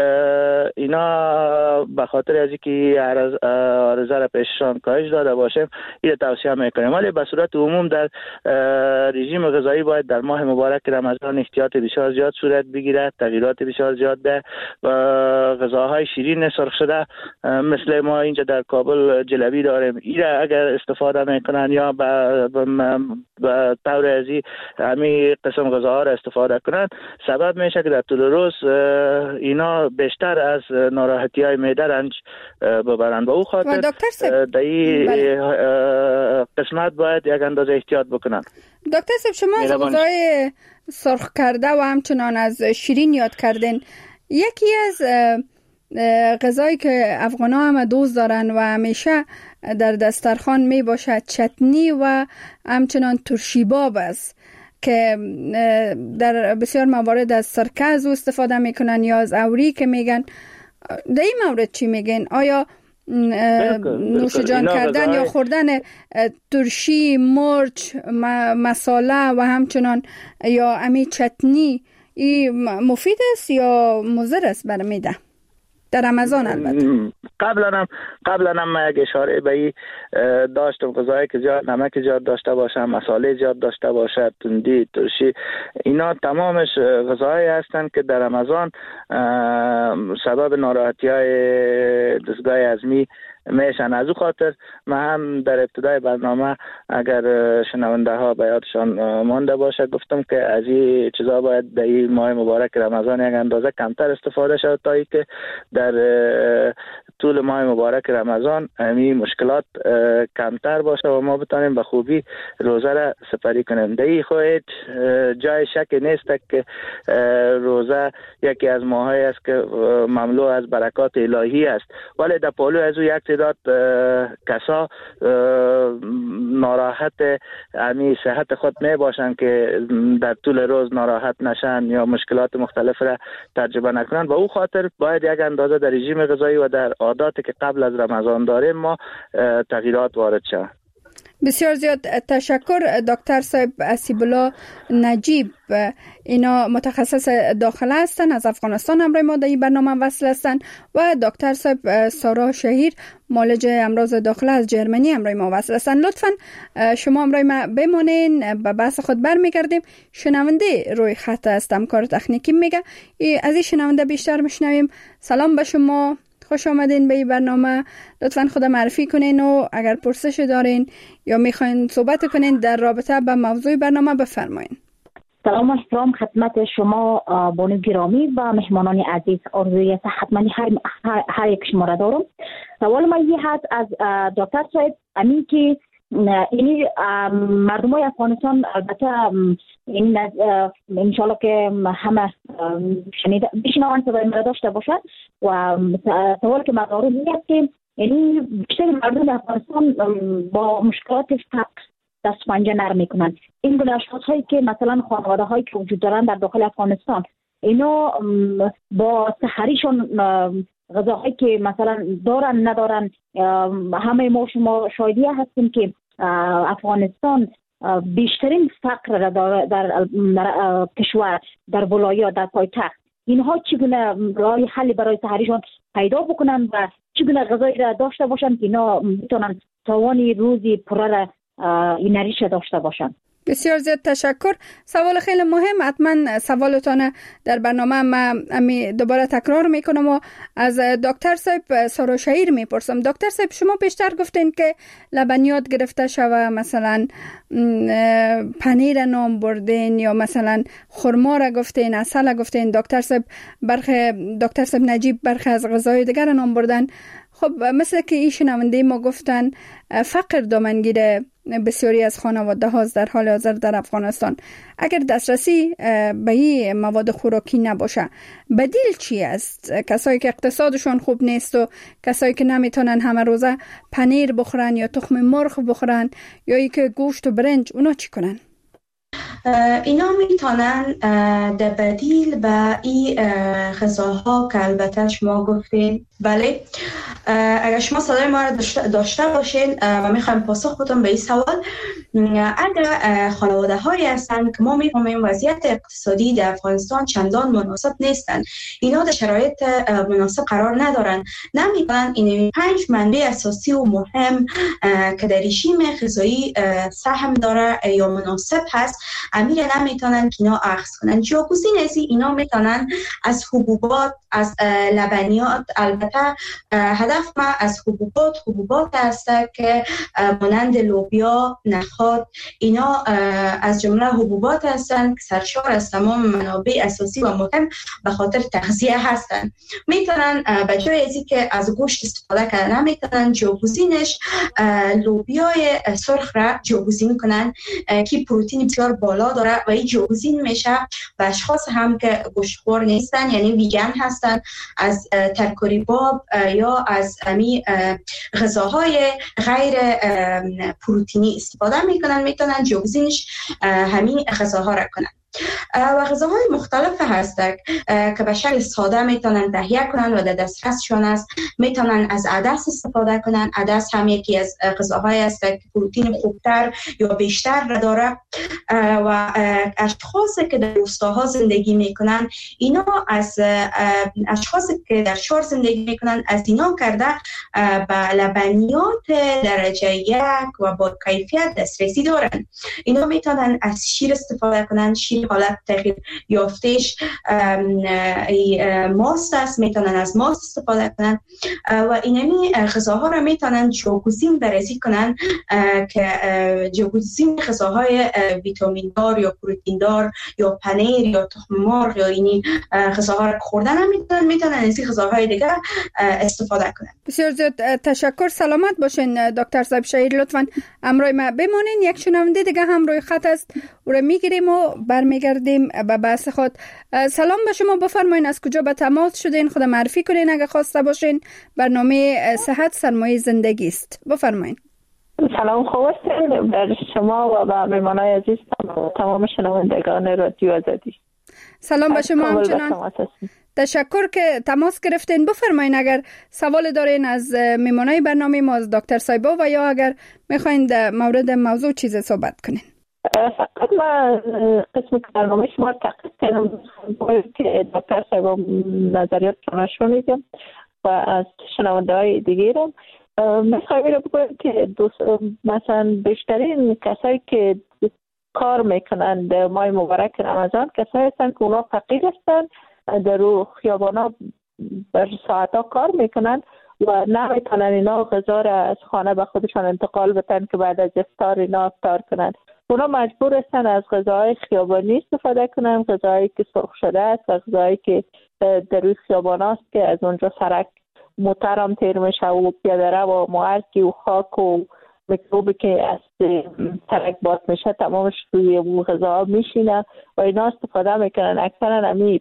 [SPEAKER 5] اینا به خاطر از اینکه عرضه را پیششان کاهش داده باشیم این توصیه میکنیم. ولی به صورت عموم در رژیم غذایی باید در ماه مبارک رمضان احتیاط بسیار زیاد صورت بگیرد، تغییرات بسیار زیاد به غذاهای شیرین سرخ شده مثل ما اینجا در کابل جلبی داریم، این اگر استفاده میکنن یا به طور ازی همین قسم غذاها را استفاده کنن سبب میشه که در طول روز اینا بیشتر از ناراحتی های معده رنج ببرند. به او خاطر در این قسمت باید یک اندازه احتیاط بکنن.
[SPEAKER 3] دکتر صاحب شما از غذای سرخ کرده و همچنان از شیرین یاد کردین. یکی از غذایی که افغان‌ها هم دوست دارن و همیشه در دسترخوان می باشد چتنی و همچنان ترشیباب است که در بسیار موارد از سرکه از استفاده میکنن یا از اوری که میگن. در این مورد چی میگن؟ آیا نوش جان کردن یا خوردن ترشی، مرچ، مساله و همچنان یا امی چتنی این مفید است یا مضر است بر معده در رمضان؟ البته
[SPEAKER 5] قبلا هم یک اشاره به این داشتم، غذایی که زیاد نمک زیاد داشته باشه، مساله زیاد داشته باشه، تندی، ترشی، اینا تمامش غذاهایی هستند که در رمضان سبب ناراحتی های دستگاه هضمی میشن. از او خاطر من هم در ابتدای برنامه اگر شنونده ها به یادشان مانده باشه گفتم که از این چیزا باید در این ماه مبارک رمضان یک اندازه کمتر استفاده شد تا اینکه در طول ماه مبارک رمضان همین مشکلات کمتر باشه و ما بتانیم به خوبی روزه را سپری کنیم. در این خواهد جای شک نیست که روزه یکی از ماهایی است که مملو از برکات الهی است، ولی در پالو از او یک تعداد کسا ناراحت امی صحت خود می باشند که در طول روز ناراحت نشن یا مشکلات مختلف را تجربه نکنند. با او خاطر باید یک اندازه در رژیم غذایی و در عاداتی که قبل از رمضان داریم ما تغییرات وارد شود.
[SPEAKER 3] بسیار زیاد تشکر دکتر صاحب اسیب الله نجیب. اینا متخصص داخله هستن، از افغانستان همراه ما در این برنامه وصل هستن و دکتر صاحب سارا شهیر معالج امراض داخله از جرمنی همراه ما وصل هستن. لطفا شما همراه ما بمانین، به بحث خود برمیگردیم. شنونده روی خط است، همکار تکنیکی میگه از این شنونده بیشتر میشنویم. سلام به شما، خوش آمدین به این برنامه. لطفاً خود معرفی کنین و اگر پرسش دارین یا میخواین صحبت کنین در رابطه با موضوع برنامه بفرمایین.
[SPEAKER 7] سلام و احترام خدمت شما بانو گرامی و مهمانان عزیز. آرزوی صحتمندی هر یک شما را دارم. سوال ما یه هست از دکتر صاحب، همین که اینی مردم های افغانستان البته این انشالله که همه شنیده بشنوان صدای مرا داشته باشد و سوال که من دارم این است که یعنی بیشتر مردم افغانستان با مشکلات فقر دست پنجه نرم میکنن. این گونه اشخاص هایی که مثلا خانواده هایی که وجود دارن در داخل افغانستان اینا با سحریشون غذاهایی که مثلا دارن ندارن، همه ما شما شاهدی هستیم که افغانستان بیشترین فقر را در کشور، در ولایات، در پایتخت. اینها چگونه راه حل برای سحریشون پیدا بکنن و چگونه غذایی را داشته باشن که اینا بتونن توانی روزی پره را اینریش داشته باشن.
[SPEAKER 3] بسیار زیاد تشکر. سوال خیلی مهم، حتما سوالتان در برنامه ما دوباره تکرار میکنم و از دکتر صاحب سارا شهیر میپرسم. دکتر صاحب شما بیشتر گفتین که لبنیات گرفته شوه، مثلا پنیر نام بردین یا مثلا خرما را گفتین، عسل گفتین. دکتر صاحب نجیب برخی از غذای دیگر نام بردن. خب مثل که این شنونده ما گفتن فقر دامنگیر بسیاری از خانواده هاست در حال حاضر در افغانستان. اگر دسترسی به این مواد خوراکی نباشه بدیل چی است؟ کسایی که اقتصادشون خوب نیست و کسایی که نمیتونن همه روزه پنیر بخورن یا تخم مرغ بخورن یا ای که گوشت و برنج، اونا چی کنن؟
[SPEAKER 4] اینا میتونن در بدیل به این غذاها که البته شما گفتین، بله، اگر شما صدای ما را داشته باشین و میخوایم پاسخ بدم به این سوال، اگر خانواده هایی هستند که ما میفهمیم وضعیت اقتصادی در افغانستان چندان مناسب نیستند، اینا در شرایط مناسب قرار ندارن، نمیتونن این 5 منبع اساسی و مهم که در رژیم غذایی سهم داره یا مناسب هست، امیر نمیتونن که اینا اخذ کنن. جاگزین از اینا میتونن از حبوبات، از لبنیات. البته هدف ما از حبوبات هست که مانند لوبیا، نخود، اینا از جمله حبوبات هستند که سرشار از تمام منابع اساسی و مهم به خاطر تغذیه هستند. میتونن به جای از اینکه از گوشت استفاده کنن، میتونن جاگزینش لوبیای سرخ را جاگزین کنن که پروتئین بسیار بالا داره و این جاگزین میشه به اشخاص هم که گوشتخوار نیستن، یعنی ویگن هستن، از ترکاری باب یا از غذاهای غیر پروتئینی استفاده میکنن، میتونن جاگزینش همین غذاها را کنن. و غذاهای مختلف هستند که به شکل ساده میتونن تهیه کنن و در دسترسشون است. میتونن از عدس استفاده کنن. عدس هم یکی از غذاهای است که پروتئین خوبتر یا بیشتر داره و اشخاصی که در روستاها زندگی میکنن، اینا از اشخاصی که در شهر زندگی میکنن از اینا کرده به لبنیات درجه 1 و با کیفیت دسترسی دارن. اینا میتونن از شیر استفاده کنن. شیر حالت تغییر یافتهش ماست است، میتونن از ماست استفاده کنن و اینمی غذاها را میتونن جاگزین بررسی کنن که جاگزین غذاهای ویتامین دار یا پروتئین دار یا پنیر یا تخم مرغ یا اینی غذاها را خوردن هم میتونن از این غذاهای دیگه استفاده کنن.
[SPEAKER 3] بسیار زیاد تشکر. سلامت باشین دکتر صاحب شهید. لطفاً همراه ما بمانین. یک شنونده دیگه هم روی خط است، او را میگیریم و برمیگردیم به بحث خود. سلام به شما، بفرمایین از کجا به تماس شدین، خود معرفی کنین اگه خواسته باشین. برنامه صحت سرمایه زندگی است، بفرمایین.
[SPEAKER 8] سلام، خوب هستین بر شما و به مهمانای عزیز و تمام شنوندگان رادیو آزادی.
[SPEAKER 3] سلام به شما همچنان. تشکر که تماس گرفتین. بفرمایین اگر سوال دارین از مهمانای برنامه ما، از دکتر صایبا، و یا اگر میخواین در مورد موضوع چیز صحبت کنین.
[SPEAKER 8] فقط ما قسم برنامه شما تقصیص کنم که دکتر صایبا نظریات شما میگم و از شنونده های دیگه رو میخوایم رو بگویم که مثلا بیشترین کسایی که کار میکنند ماه مبارک رمضان کسایی هستند که اونا فقیر هستند، در رو خیابانا بر ساعتا کار میکنن و نمیتونن اینا غذا را از خانه به خودشان انتقال بدن که بعد از افطار اینا افطار کنن. اونا مجبور هستن از غذاهای خیابانی استفاده کنن، غذاهایی که سرخ شده است و غذاهایی که در روی خیابان است که از اونجا سرک موترم تیر میشه و پیاده رو و معرکی و خاک و میکروبی که از سرک باز میشه تمامش روی اون غذاها میشینه و اینا استفاده میکنن. اکثرا همی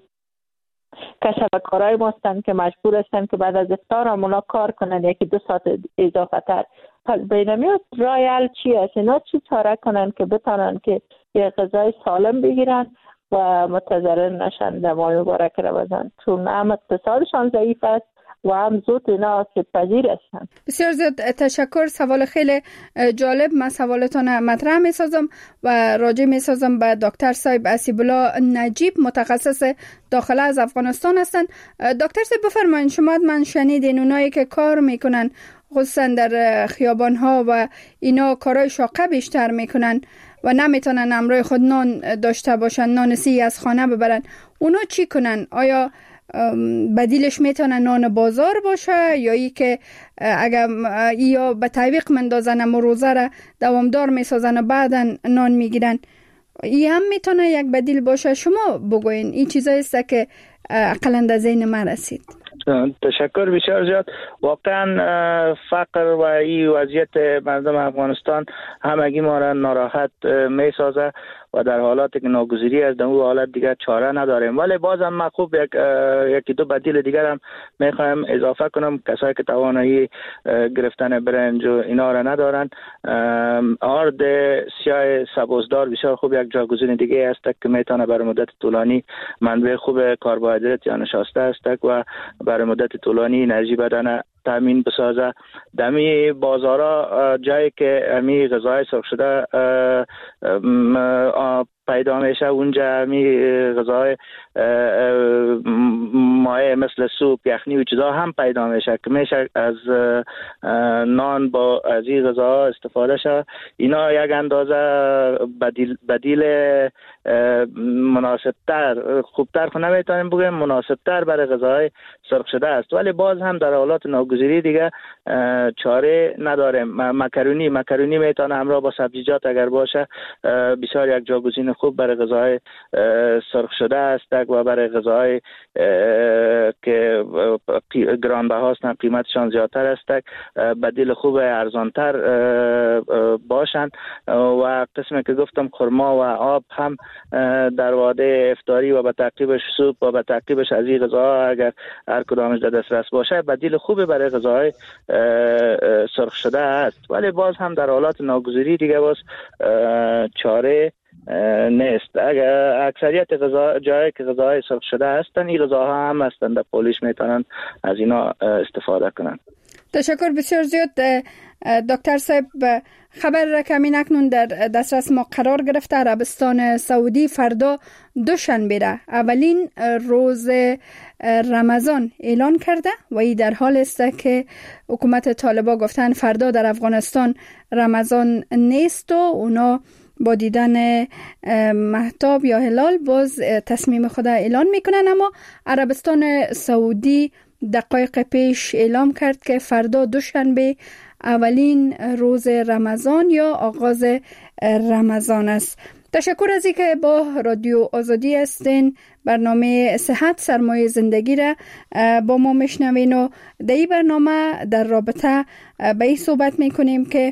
[SPEAKER 8] کسبکارای ما هستن که مجبور هستن که بعد از افطار هم اونا کار کنن 1-2 ساعت اضافه تر. پس بینمیاد رای حل چی است؟ اینا چی چاره کنن که بتانن که یه غذای سالم بگیرن و متضرر نشن در ماه مبارک رمضان، چون هم اقتصادشان ضعیف است و هم زود اینا که پذیر هستن.
[SPEAKER 3] بسیار زیاد تشکر. سوال خیلی جالب. من سوالتان مطرح می سازم و راجع می سازم به دکتر صاحب اسیب الله نجیب، متخصص داخله از افغانستان هستند. دکتر صاحب بفرمایید، شما من شنیدین اونایی که کار میکنن خصوصا در خیابان ها و اینا کارهای شاقه بیشتر میکنن و نمیتونن همراه خود نان داشته باشن، نان سی از خانه ببرن، اونا چی کنن؟ آیا بدیلش میتونه نان بازار باشه یا ای که اگر یا به تعویق مندازن روزه را دوامدار میسازن و بعدا نان میگیرن؟ ای هم میتونه یک بدیل باشه. شما بگوین این چیزایی است که اقلا در ذهن من رسید.
[SPEAKER 5] تشکر بسیار زیاد. واقعا فقر و این وضعیت مردم افغانستان همگی ما را ناراحت می سازه و در حالات که ناگزیری از اون حالت دیگر چاره نداریم. ولی بازم من خوب یکی دو بدیل دیگر هم میخوایم اضافه کنم. کسایی که توانایی گرفتن برنج و اینا را ندارن، آرد سیاه سبزدار بسیار خوب یک جاگزین دیگه است که میتونه برای مدت طولانی منبع خوب کربوهیدرات یا نشاسته است و برای مدت طولانی انرژی بدن تامین بسازه. دمی بازارا جایی که امی غذای سرخ شده پیدا میشه، اونجا امی غذای مایع مثل سوپ، یخنی و چیزا هم پیدا میشه که میشه از نان با از این غذاها استفاده شه. اینا یک اندازه بدیل مناسبتر، خوبتر خو نمیتونیم بگیم، مناسبتر برای غذاهای سرخ شده است، ولی باز هم در حالات ناگزیری دیگه چاره نداریم. مکرونی میتونه همراه با سبزیجات اگر باشه بسیار یک جاگزین خوب برای غذاهای سرخ شده است و برای غذاهای که گرانبها هستند، قیمتشان زیادتر است، بدیل خوب ارزانتر باشند. و قسمی که گفتم خرما و آب هم در وعده افطاری و به تعقیبش سوپ و به تعقیبش از این غذاها اگر هر کدامش در دسترس باشه بدیل خوبی برای غذاهای سرخ شده است، ولی باز هم در حالات ناگزیری دیگه باز چاره نیست. اگر اکثریت جایی که غذاهای سرخ شده هستند، این غذاها هم هستند، در پولیش میتونن از اینا استفاده کنن.
[SPEAKER 3] تشکر بسیار زیاد دکتر صاحب. خبر رقمی اکنون در دسترس ما قرار گرفته. عربستان سعودی فردا دوشنبه را اولین روز رمضان اعلان کرده و این در حال است که حکومت طالبان گفتن فردا در افغانستان رمضان نیست و اونا با دیدن مهتاب یا هلال باز تصمیم خود اعلان میکنن. اما عربستان سعودی دقایق پیش اعلام کرد که فردا دوشنبه اولین روز رمضان یا آغاز رمضان است. تشکر از اینکه با رادیو آزادی هستین. برنامه صحت سرمایه زندگی را با ما میشنوین و در این برنامه در رابطه به این صحبت میکنیم که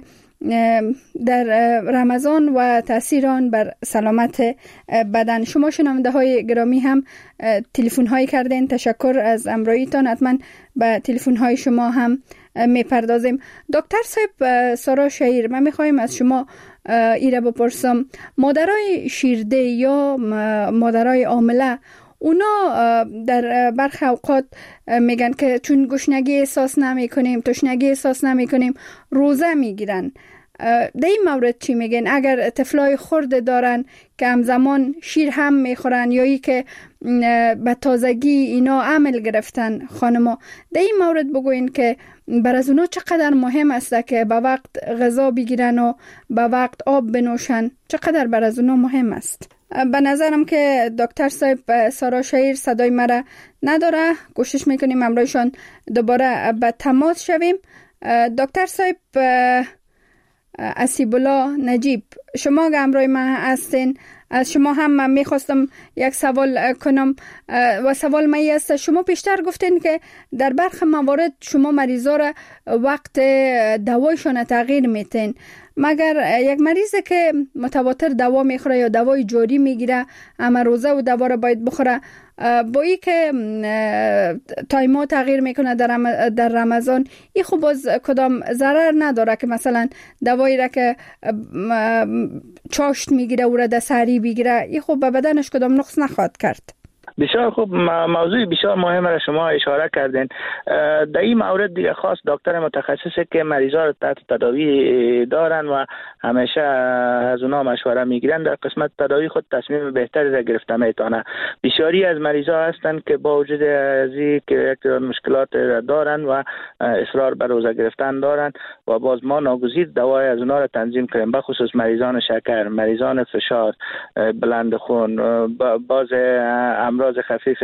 [SPEAKER 3] در رمضان و تأثیر آن بر سلامت بدن. شما شنونده های گرامی هم تلفن هایی کردین، تشکر از امراییتان. حتما به تلفن های شما هم میپردازیم. دکتر صاحب سارا شهیر، من میخوایم از شما ایره بپرسم، مادرای شیرده یا مادرای حامله اونا در برخی اوقات میگن که چون گشنگی احساس نمی کنیم، تشنگی احساس نمی کنیم، روزه میگیرن. در این مورد چی میگن؟ اگر طفلای خرد دارن که همزمان شیر هم میخورن یا ای که به تازگی اینا عمل گرفتن خانما، در این مورد بگوین که بر از اونا چقدر مهم است که به وقت غذا بگیرن و به وقت آب بنوشن، چقدر بر از اونا مهم است؟ به نظرم که دکتر صاحب سارا شهیر صدای مرا نداره، کوشش میکنیم امروزشان دوباره به تماس شویم. دکتر صاحب اسیب‌الله نجیب، شما که امروز من هستین، از شما هم من میخواستم یک سوال کنم و سوال من است. شما پیشتر گفتین که در برخی موارد شما مریضا را وقت دوایشان تغییر میتین، مگر یک مریضی که متواتر دوا میخوره یا دوای جاری میگیره اما روزه و دوا را باید بخوره، با ای که تایما تغییر میکنه در رمضان، این خب باز کدام ضرر نداره که مثلا دوایی را که چاشت میگیره او را در سحری بگیره، این خب به بدنش کدام نقص نخواهد کرد؟
[SPEAKER 5] بسیار خوب، موضوع بسیار مهم را شما اشاره کردین. در این مورد دیگه خاص دکتر متخصصی که مریضا را تحت تداوی دارن و همیشه از اونا مشوره میگیرن، در قسمت تداوی خود تصمیم بهتری را گرفته میتونه. بسیاری از مریضا هستند که با وجود از که یک مشکلات دارن و اصرار بر روزه گرفتن دارن و باز ما ناگزیر دوای از اونا را تنظیم کنیم، به خصوص مریضان شکر، مریضان فشار، بلند خون، باز امراض خفیف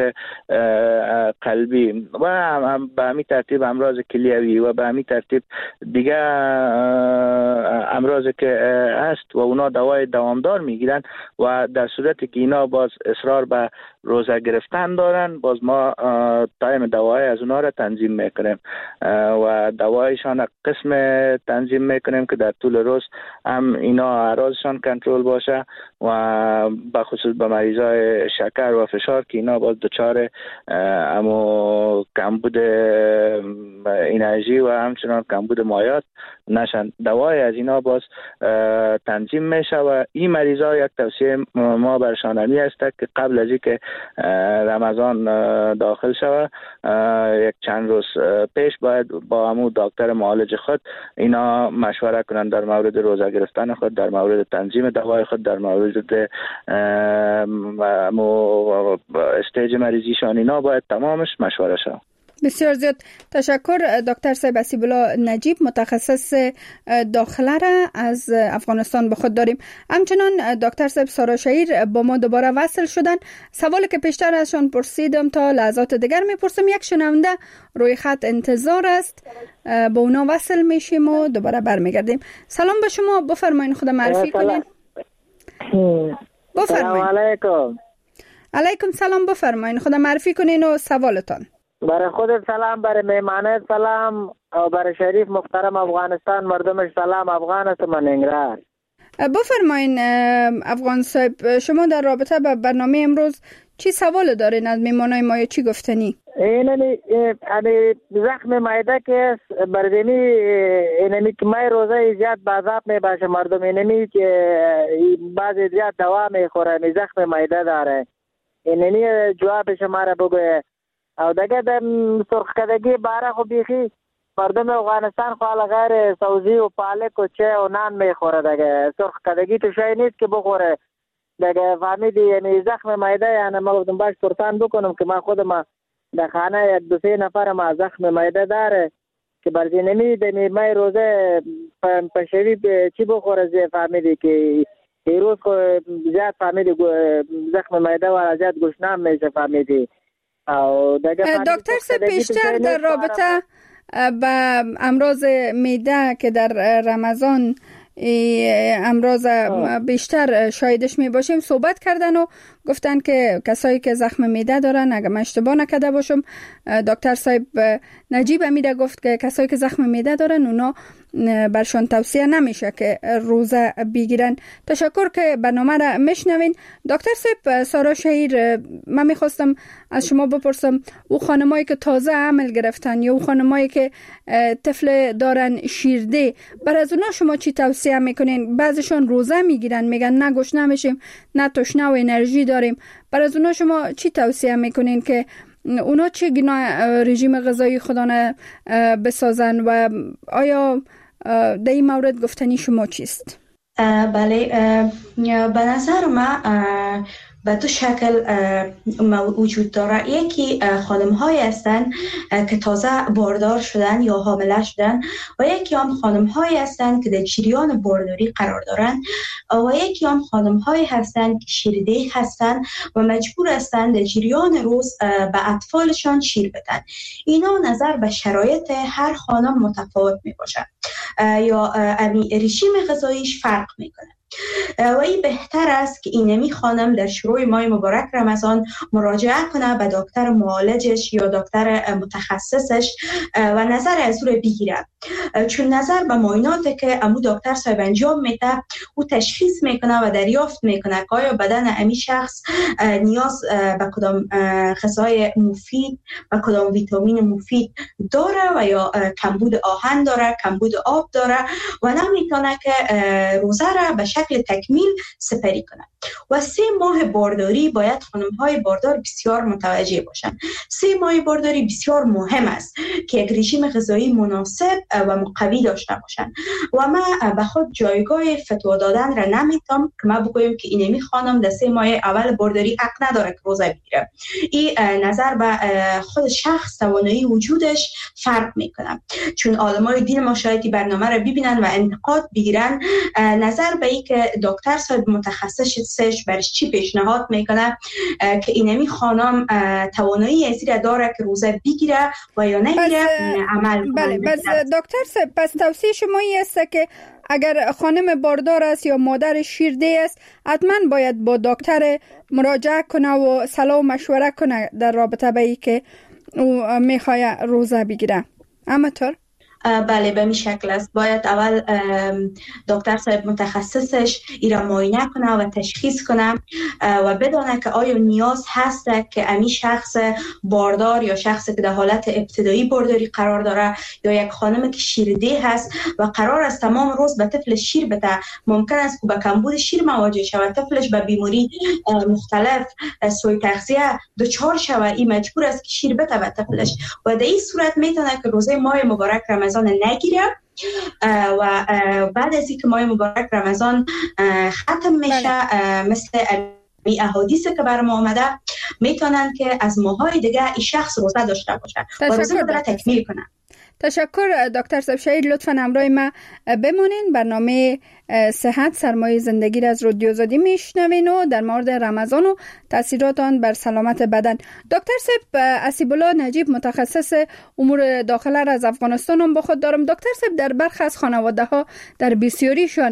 [SPEAKER 5] قلبی و به همین ترتیب امراض کلیوی و به همین ترتیب دیگه امراض که هست و اونا دوای دوامدار میگیرن و در صورتی که اینا باز اصرار به روزه گرفتن دارن، باز ما تایم دوای از اونا را تنظیم میکنیم و دوایشان قسم تنظیم میکنیم که در طول روز هم اینا اعراضشان کنترل باشه و به خصوص به مریضای شکر و فشار که اینا باز دچار کمبود انرژی و همچنان کمبود مایات نشن. دوای از اینا باز تنظیم میشه و این مریضا یک توصیه ما برشان همی است که قبل از اینکه رمضان داخل شود یک چند روز پیش باید با همون دکتر معالج خود اینا مشوره کنند در مورد روزه گرفتن خود، در مورد تنظیم دوای خود، در مورد استیج مریضیشان. اینا باید تمامش مشوره شود.
[SPEAKER 3] بسیار زیاد تشکر دکتر صاحب اسیب الله نجیب، متخصص داخله را از افغانستان به خود داریم. همچنان دکتر صاحب سارا شهیر با ما دوباره وصل شدن. سوالی که پیشتر ازشان پرسیدم تا لحظات دیگر میپرسم. یک شنونده روی خط انتظار است، با اونا وصل میشیم و دوباره برمیگردیم. سلام به شما، بفرمایید خود معرفی کنین.
[SPEAKER 9] سلام علیکم.
[SPEAKER 3] علیکم سلام، بفرمایید خود معرفی کنین و سوالتان.
[SPEAKER 9] برای خودت سلام، برای مهمانت سلام و برای شریف محترم افغانستان مردمش سلام. افغان است من انگرار.
[SPEAKER 3] بفرمایین افغان صاحب، شما در رابطه با برنامه امروز چی سوال دارین از مهمانای ما یا چی گفتنی؟
[SPEAKER 9] اینمی زخم معده که بردمی اینمی که مای روزه زیاد بازاب می باشه مردم، اینمی که بعضی زیاد دوا می خوره، می زخم معده داره. اینمی جواب شما را بگوه. او دیگه د سرخکدگی باره خو بیخی مردم افغانستان خو غیر سوزی و پالک و چای و نان میخوره. دیگه سرخکدگی تو شای نیست که بخوره. دیگه فهمیدی یعنی زخم معده، یعنی ما گفتم باش پرسان بکنم که ما خودم در خانه 2-3 نفر ما زخم معده داره که برزی نمیده مای روزه پشوی چی بخوره. فهمیدی که روز خو زیاد فهمیدی زخم معده و زیاد گشنم میشه. فهمیدی
[SPEAKER 3] دکتر صاحب پیشتر در رابطه با امراض معده که در رمضان امراض بیشتر شاهدش می باشیم صحبت کردن و گفتن که کسایی که زخم معده دارن، اگه من اشتباه نکرده باشم دکتر صاحب نجیب امیده گفت که کسایی که زخم معده دارن اونا برشان توصیه نمیشه که روزه بگیرن. تشکر که برنامه را میشنوین. دکتر صاحب سارا شهیر، من میخواستم از شما بپرسم او خانمایی که تازه حمل گرفتن یا او خانمایی که طفل دارن شیرده، بر از اونا شما چی توصیه میکنین؟ بعضیشون روزه میگیرن میگن نه گشنه میشیم نه تشنه و انرژی داریم، بر از اونا شما چی توصیه میکنین که اونا چه گونه رژیم غذایی خودانه بسازن و آیا در این مورد گفتنی شما چیست؟
[SPEAKER 4] بله، به نظر من به دو شکل وجود داره. یکی خانم های هستند که تازه باردار شدن یا حامله شدن و یکی هم خانم های هستند که در جریان بارداری قرار دارند و یکی هم خانم های هستند که شیرده هستند و مجبور هستند در جریان روز به اطفالشان شیر بدن. اینا نظر به شرایط هر خانم متفاوت می باشد یا رژیم غذاییش فرق می کنه و این بهتر است که اینمی خانم در شروع ماه مبارک رمضان مراجعه کنه به دکتر معالجش یا دکتر متخصصش و نظر از او بگیره، چون نظر به معایناتی که امو دکتر صاحب انجام میده او تشخیص میکنه و دریافت میکنه که آیا بدن امی شخص نیاز به کدام غذای مفید و کدام ویتامین مفید داره و یا کمبود آهن داره، کمبود آب داره و نمیتونه که روزه را به شکل تکمیل سپری کنه. و 3 ماه بارداری باید خانم‌های باردار بسیار متوجه باشند. 3 ماه بارداری بسیار مهم است که یک رژیم غذایی مناسب و مقوی داشته باشند و من به خود جایگاه فتوا دادن را نمیتونم که من بگویم که اینمی خانم در 3 ماه اول بارداری حق نداره که روزه بگیره. این نظر به خود شخص توانایی وجودش فرق میکنه، چون علمای دین ما شاید برنامه را ببینن و انتقاد بگیرن. نظر به این که دکتر صاحب متخصصش برش چی پیشنهاد میکنه که اینمی خانم توانایی از این داره که روزه بگیره و یا نگیره عمل کنه.
[SPEAKER 3] بله، بس دکتر صاحب پس توصیه شما این است که اگر خانم باردار است یا مادر شیرده است حتما باید با دکتر مراجعه کنه و صلاح و مشوره کنه در رابطه با این که او میخواد روزه بگیره. همطور؟
[SPEAKER 4] بله به این شکل است. باید اول دکتر صاحب متخصصش ایرا معاینه کنه و تشخیص کنه و بدانه که آیا نیاز هست که امی شخص باردار یا شخصی که در حالت ابتدایی بارداری قرار داره یا یک خانم که شیرده هست و قرار است تمام روز به طفل شیر بده، ممکن است که با کمبود شیر مواجه شود، طفلش به بیماری مختلف سوء تغذیه دچار شود، این مجبور است که شیر بده به طفلش و در این صورت میتونه که روزه ماه مبارک رمضان نگیره و بعد از اینکه ماه مبارک رمضان ختم میشه مثل احادیث که برام آمده میتونن که از ماهای دیگه این شخص روزه داشته باشه و روزه رو تکمیل کنه.
[SPEAKER 3] تشکر دکتر صاحب شهید، لطفاً همراه ما بمونین. برنامه صحت سرمایه زندگی را از رادیو آزادی میشنوین و در مورد رمضان و تاثیرات آن بر سلامت بدن. دکتر صاحب اسیب الله نجیب متخصص امور داخله را از افغانستان هم با خود دارم. دکتر صاحب در برخی از خانواده ها در بسیاریشان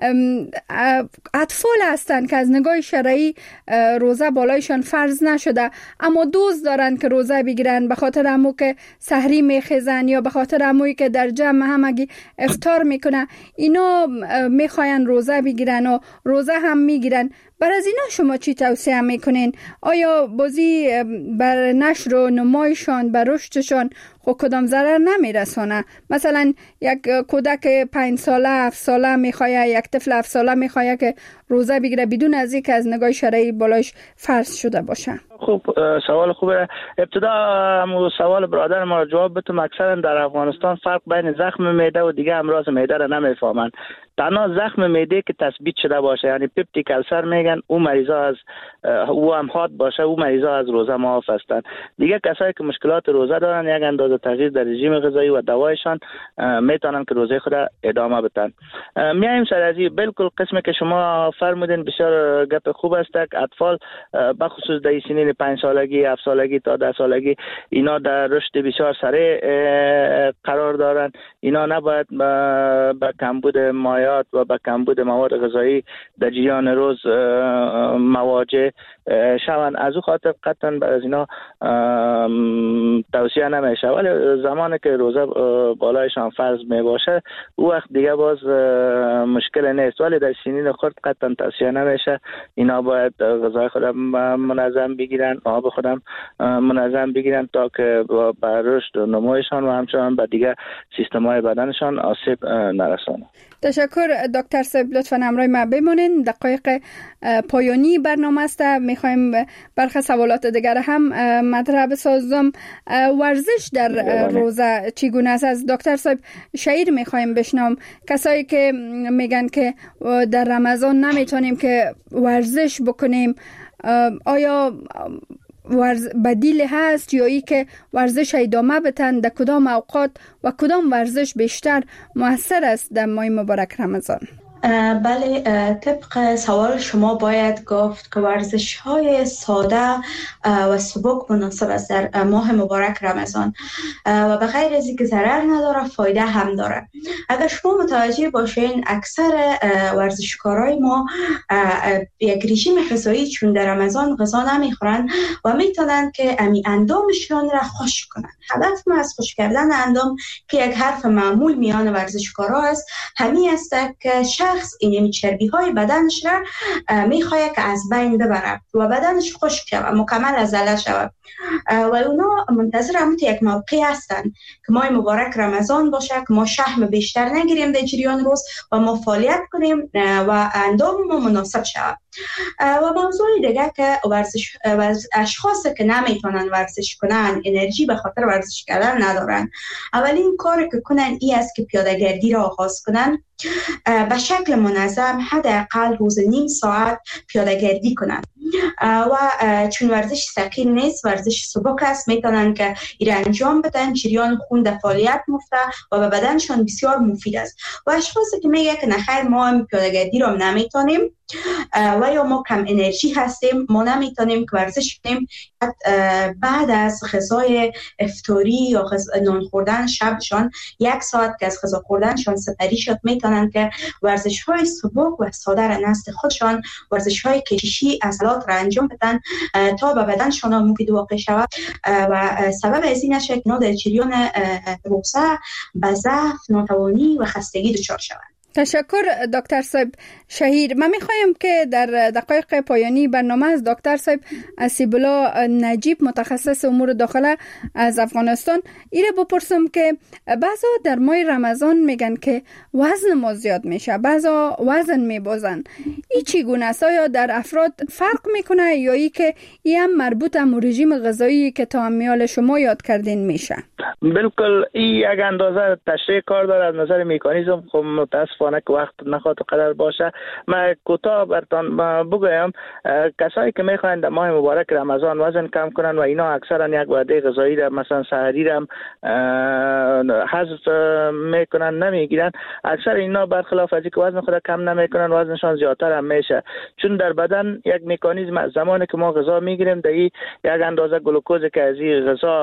[SPEAKER 3] اطفال هستند که از نگاه شرعی روزه بالایشان فرض نشده اما دوست دارن که روزه بگیرن به خاطر امو که سحری میخیزن یا به خاطر امویی که در جمع همگی افطار میکنه، اینا میخواین روزه بگیرن و روزه هم میگیرن. بر از اینا شما چی توصیه میکنین؟ آیا بازی بر نشر و نمایشان بر رشدشان خود کدام ضرر نمیرسونه؟ مثلا یک کودک 5 ساله 7 ساله میخواد، یک طفل 7 ساله میخواد که روزه بگیره بدون از اینکه از نگاه شرعی بالایش فرض شده باشه.
[SPEAKER 5] خوب، سوال خوبه. ابتدا سوال برادر ما جواب بدم. اکثرا در افغانستان فرق بین زخم معده و دیگه امراض معده را نمیفهمن. تنها زخم معده که تثبیت شده باشه، یعنی پپتیک السر میگن، او مریضا از او هم حاد باشه، او مریضا از روزه معاف هستند. دیگه کسایی که مشکلات روزه دارن، یک اندازه تغییر در رژیم غذایی و دوایشان میتونن که روزه خود ادامه بدن. میایم سر از بالکل قسمی که شما فرمودین بسیار گپ خوب است که اطفال بخصوص در سنین 5 سالگی 7 سالگی تا 10 سالگی اینا در رشد بسیار سریع قرار دارن. اینا نباید با کمبود مایعات و با کمبود مواد غذایی در جریان روز مواجه شوند. از او خاطر قطعا از اینا توصیه نمیشه، ولی زمانی که روزه بالایشان فرض می باشه او وقت دیگه باز مشکل نیست، ولی در سنین خرد قطعا توصیه نمیشه. اینا باید غذای خودم منظم بگیرن، آب خودم منظم بگیرن تا که با رشد و نموشان و همچنان با دیگه سیستم های بدنشان آسیب نرسانه.
[SPEAKER 3] تشکر دکتر صاحب، لطفاً همراه ما بمونین. دقایق پایانی برنامه است. میخوایم برخی سوالات دیگر هم مطرح بسازم. ورزش در روزه چگونه است؟ از دکتر صاحب شهید میخوایم بشنوم. کسایی که میگن که در رمضان نمیتونیم که ورزش بکنیم، آیا بدیل هست یا ای که ورزش ادامه بدن؟ در کدام اوقات و کدام ورزش بیشتر موثر است در ماه مبارک رمضان؟
[SPEAKER 4] بله، طبق سوال شما باید گفت که ورزش های ساده و سبک مناسب است در ماه مبارک رمضان و به غیر از اینکه ضرر نداره فایده هم داره. اگر شما متوجه باشین اکثر ورزشکارای ما یک رژیم غذایی چون در رمضان غذا نمیخورن و میتونن که اندامشون را خشک کنن. هدف ما از خشک کردن اندام که یک حرف معمول میان ورزشکارا است، همین است که شخص این چربی های بدنش را میخواد که از بین ببره و بدنش خشک شود، مکمل ازله شود و اونا منتظر همون یک موقع هستن که ماه مبارک رمضان باشه که ما شحم بیشتر نگیریم در جریان روز و ما فعالیت کنیم و اندام ما مناسب شود. و موضوع دیگه که اشخاصی که نمیتونن ورزش کنن، انرژی به خاطر ورزش کردن ندارن، اولین کاری که کنن این است که پیاده‌گردی را آغاز کنن، به شکل منظم حداقل روز نیم ساعت پیاده‌گردی کنن و چون ورزش ثقیل نیست، ورزش سبک است، میتونن که این انجام بدن، جریان خون در فعالیت میفته و به بدنشان بسیار مفید است. و اشخاصی که میگه که نخیر ما هم پیاده‌گردی را نمیتونیم، و یا ما کم انرژی هستیم، ما نمیتونیم که ورزش کنیم. بعد از غذای افطاری یا نان خوردن شبشان 1 ساعت که از غذا خوردنشان سپری شد میتونن که ورزش های سبک و ساده را نزد خودشان، ورزش های کششی عضلات را انجام بدن تا به بدنشان مفید واقع شود و سبب از این نشه که در جریان روزه به ضعف، ناتوانی و خستگی دچار شوند.
[SPEAKER 3] تشکر دکتر صاحب شهیر. من میخوایم که در دقایق پایانی برنامه از دکتر صاحب اسیب الله نجیب متخصص امور داخله از افغانستان ایره بپرسم که بعضا در ماه رمضان میگن که وزن ما زیاد میشه، بعضا وزن میبازن. این چگونه است؟ یا در افراد فرق میکنه یا ای که این هم مربوط به رژیم غذایی که تا امیال شما یاد کردین میشه؟
[SPEAKER 10] بالکل این یک اندازه تشریح کار داره از نظر مکانیزم. خب متاسفانه که وقت نخواد قدر باشه. من کوتاه براتون بگویم کسایی که میخواین در ماه مبارک رمضان وزن کم کنن و اینا اکثرا یک وعده غذایی را مثلا سحری را حذف میکنن نمیگیرن، اکثر اینا برخلاف از اینکه وزن خود کم نمیکنن وزنشان زیادتر هم میشه، چون در بدن یک مکانیزم زمانی که ما غذا میگیریم در یک اندازه گلوکوز که از این غذا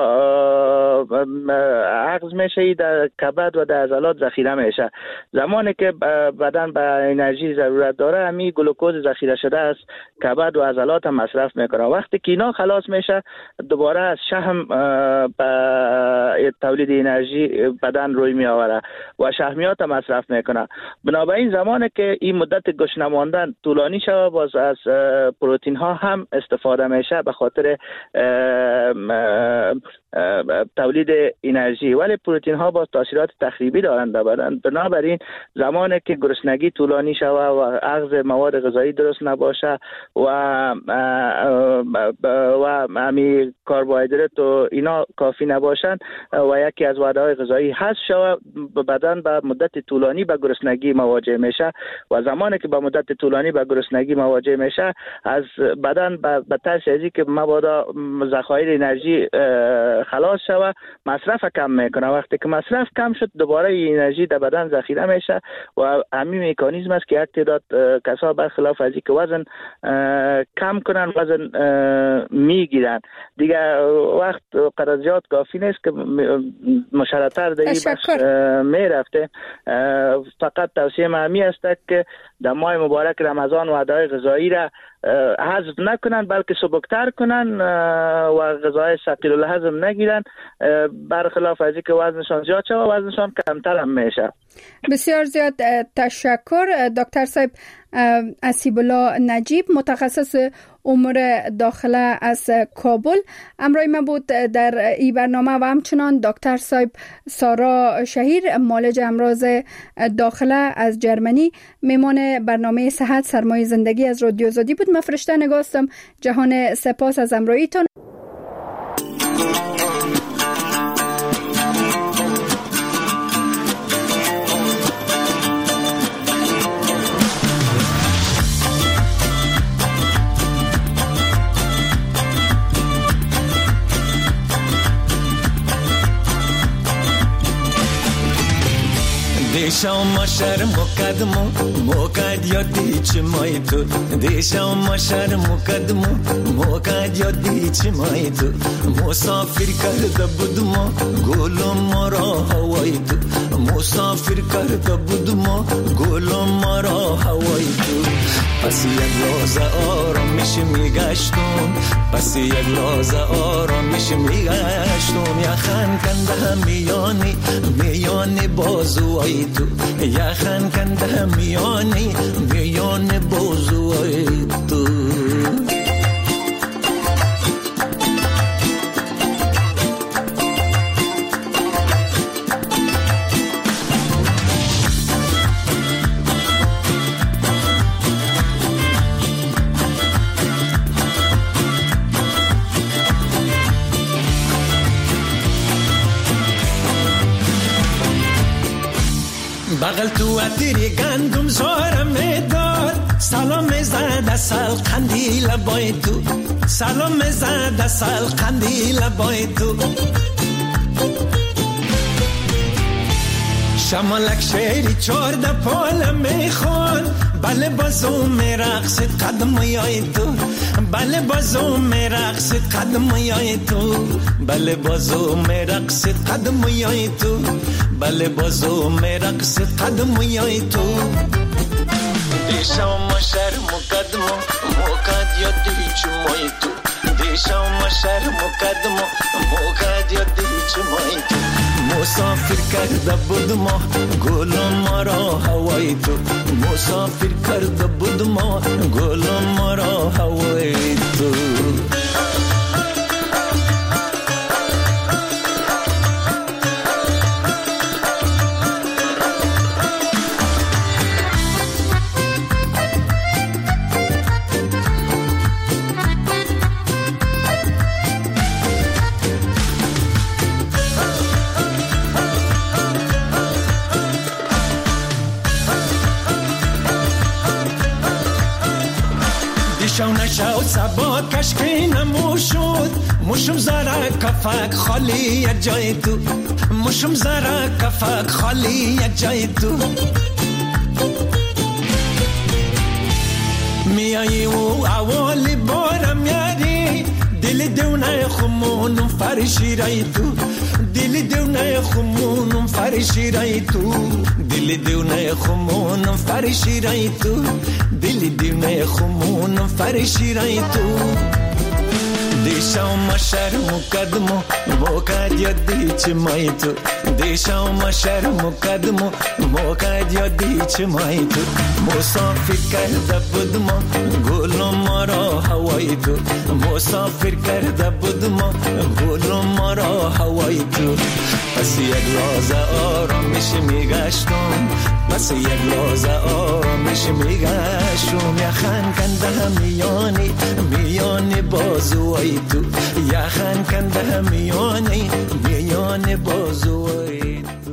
[SPEAKER 10] عقض میشه در کبد و در عضلات ذخیره میشه. زمانی که بدن به انرژی ضرورت داره همین گلوکوز ذخیره شده از کبد و عضلات هم مصرف میکنه. وقتی که اینا خلاص میشه دوباره از شحم به تولید انرژی بدن روی می آوره و شحمیات هم مصرف میکنه. بنابراین زمانی که این مدت گشنه ماندن طولانی شده باز از پروتئین ها هم استفاده میشه به خاطر تولید انرژی، ولی پروتئین ها با تاثیرات تخریبی دارند در بدن. بنابراین زمانی که گرسنگی طولانی شود و عقض مواد غذایی درست نباشه و همین کربوهیدرات و اینا کافی نباشند و یکی از وعده های غذایی حذف شود، بدن به مدت طولانی به گرسنگی مواجه میشه و زمانی که به مدت طولانی به گرسنگی مواجه میشه از بدن به ترس از اینکه مبادا ذخایر انرژی خلاص شود مصرف کم میکنه. وقتی که مصرف کم شد دوباره انرژی در بدن ذخیره میشه و همین مکانیزم است که یک تعداد کسا برخلاف از اینکه وزن کم کنن وزن میگیرن دیگه. وقت قدر زیاد کافی نیست که مشارتر در این بخش میرفته. فقط توصیه همی است که در ماه مبارک رمضان وعده غذایی را حذف نکنن بلکه سبکتر کنن و غذای ثقیل الهضم نگیرن، برخلاف از اینکه وزنشان زیاد شه و وزنشان کمتر هم میشه.
[SPEAKER 3] بسیار زیاد تشکر دکتر صاحب اسیب الله نجیب متخصص امور داخله از کابل همراه ما بود در این برنامه و همچنان دکتر صاحب سارا شهیر معالج امراض داخله از جرمنی میمان برنامه صحت سرمایه زندگی از رادیو آزادی بود. من فرشته نگاستم. جهان سپاس از همراهیتون.
[SPEAKER 11] دیشم ما شهر مقد یادی چه مای تو، دیشم ما شهر مقد یادی چه مای تو، مسافر کرده بود ما گلم ما را هوای تو، مسافر کرده بود ما گلم ما را هوای تو. پس یک لحظه آرامش میگشتم، پس یک لحظه آرامش میگشتم، یخن کنده میانی بازوهای تو، یخن کنده میانی بازوهای تو. بغل تو ادری گندم زارم میداد، سلام زد سال قندیل بای تو، سلام زد سال قندیل بای تو. شمالک شیری 14 پال میخوان، بله بازو میرقصد قدمای تو بله بازو میرقصد قدمای تو بله بازو میرقصد قدمای تو بله بازو میرقصد قدمای تو دیشا ما شهر مقدمو موقع یادی چمای تو دیشا ما شهر مقدمو موقع یادی چمای تو مسافر کرده بود ما گل ما را هوای تو مسافر کرده بود ما گل ما را هوای تو نشود سبا کشکی نموشد مشم زره کفک خالی یک جای تو مشم زره کفک خالی یک جای تو میایی و اولی بارم یاری دل دونه خمونم فرشی رای تو دل دونه خمونم فرشی رای تو دل دونه خمونم فرشی رای تو دل دونه خمونم فرشی رای تو دیشا ما شهر مقدمو موقع یادی چمای تو دیشا ما شهر مقدمو موقع یادی چمای تو مسافر کرده بود ما گل ما را هوای تو مسافر کرده بود ما گل ما را هوای تو پس یک لحظه آرامش میگشتم پس یک لحظه آرامش میگشتم یخن کنده هم میانی بازوی تو یخن کنده هم میانی بازوی تو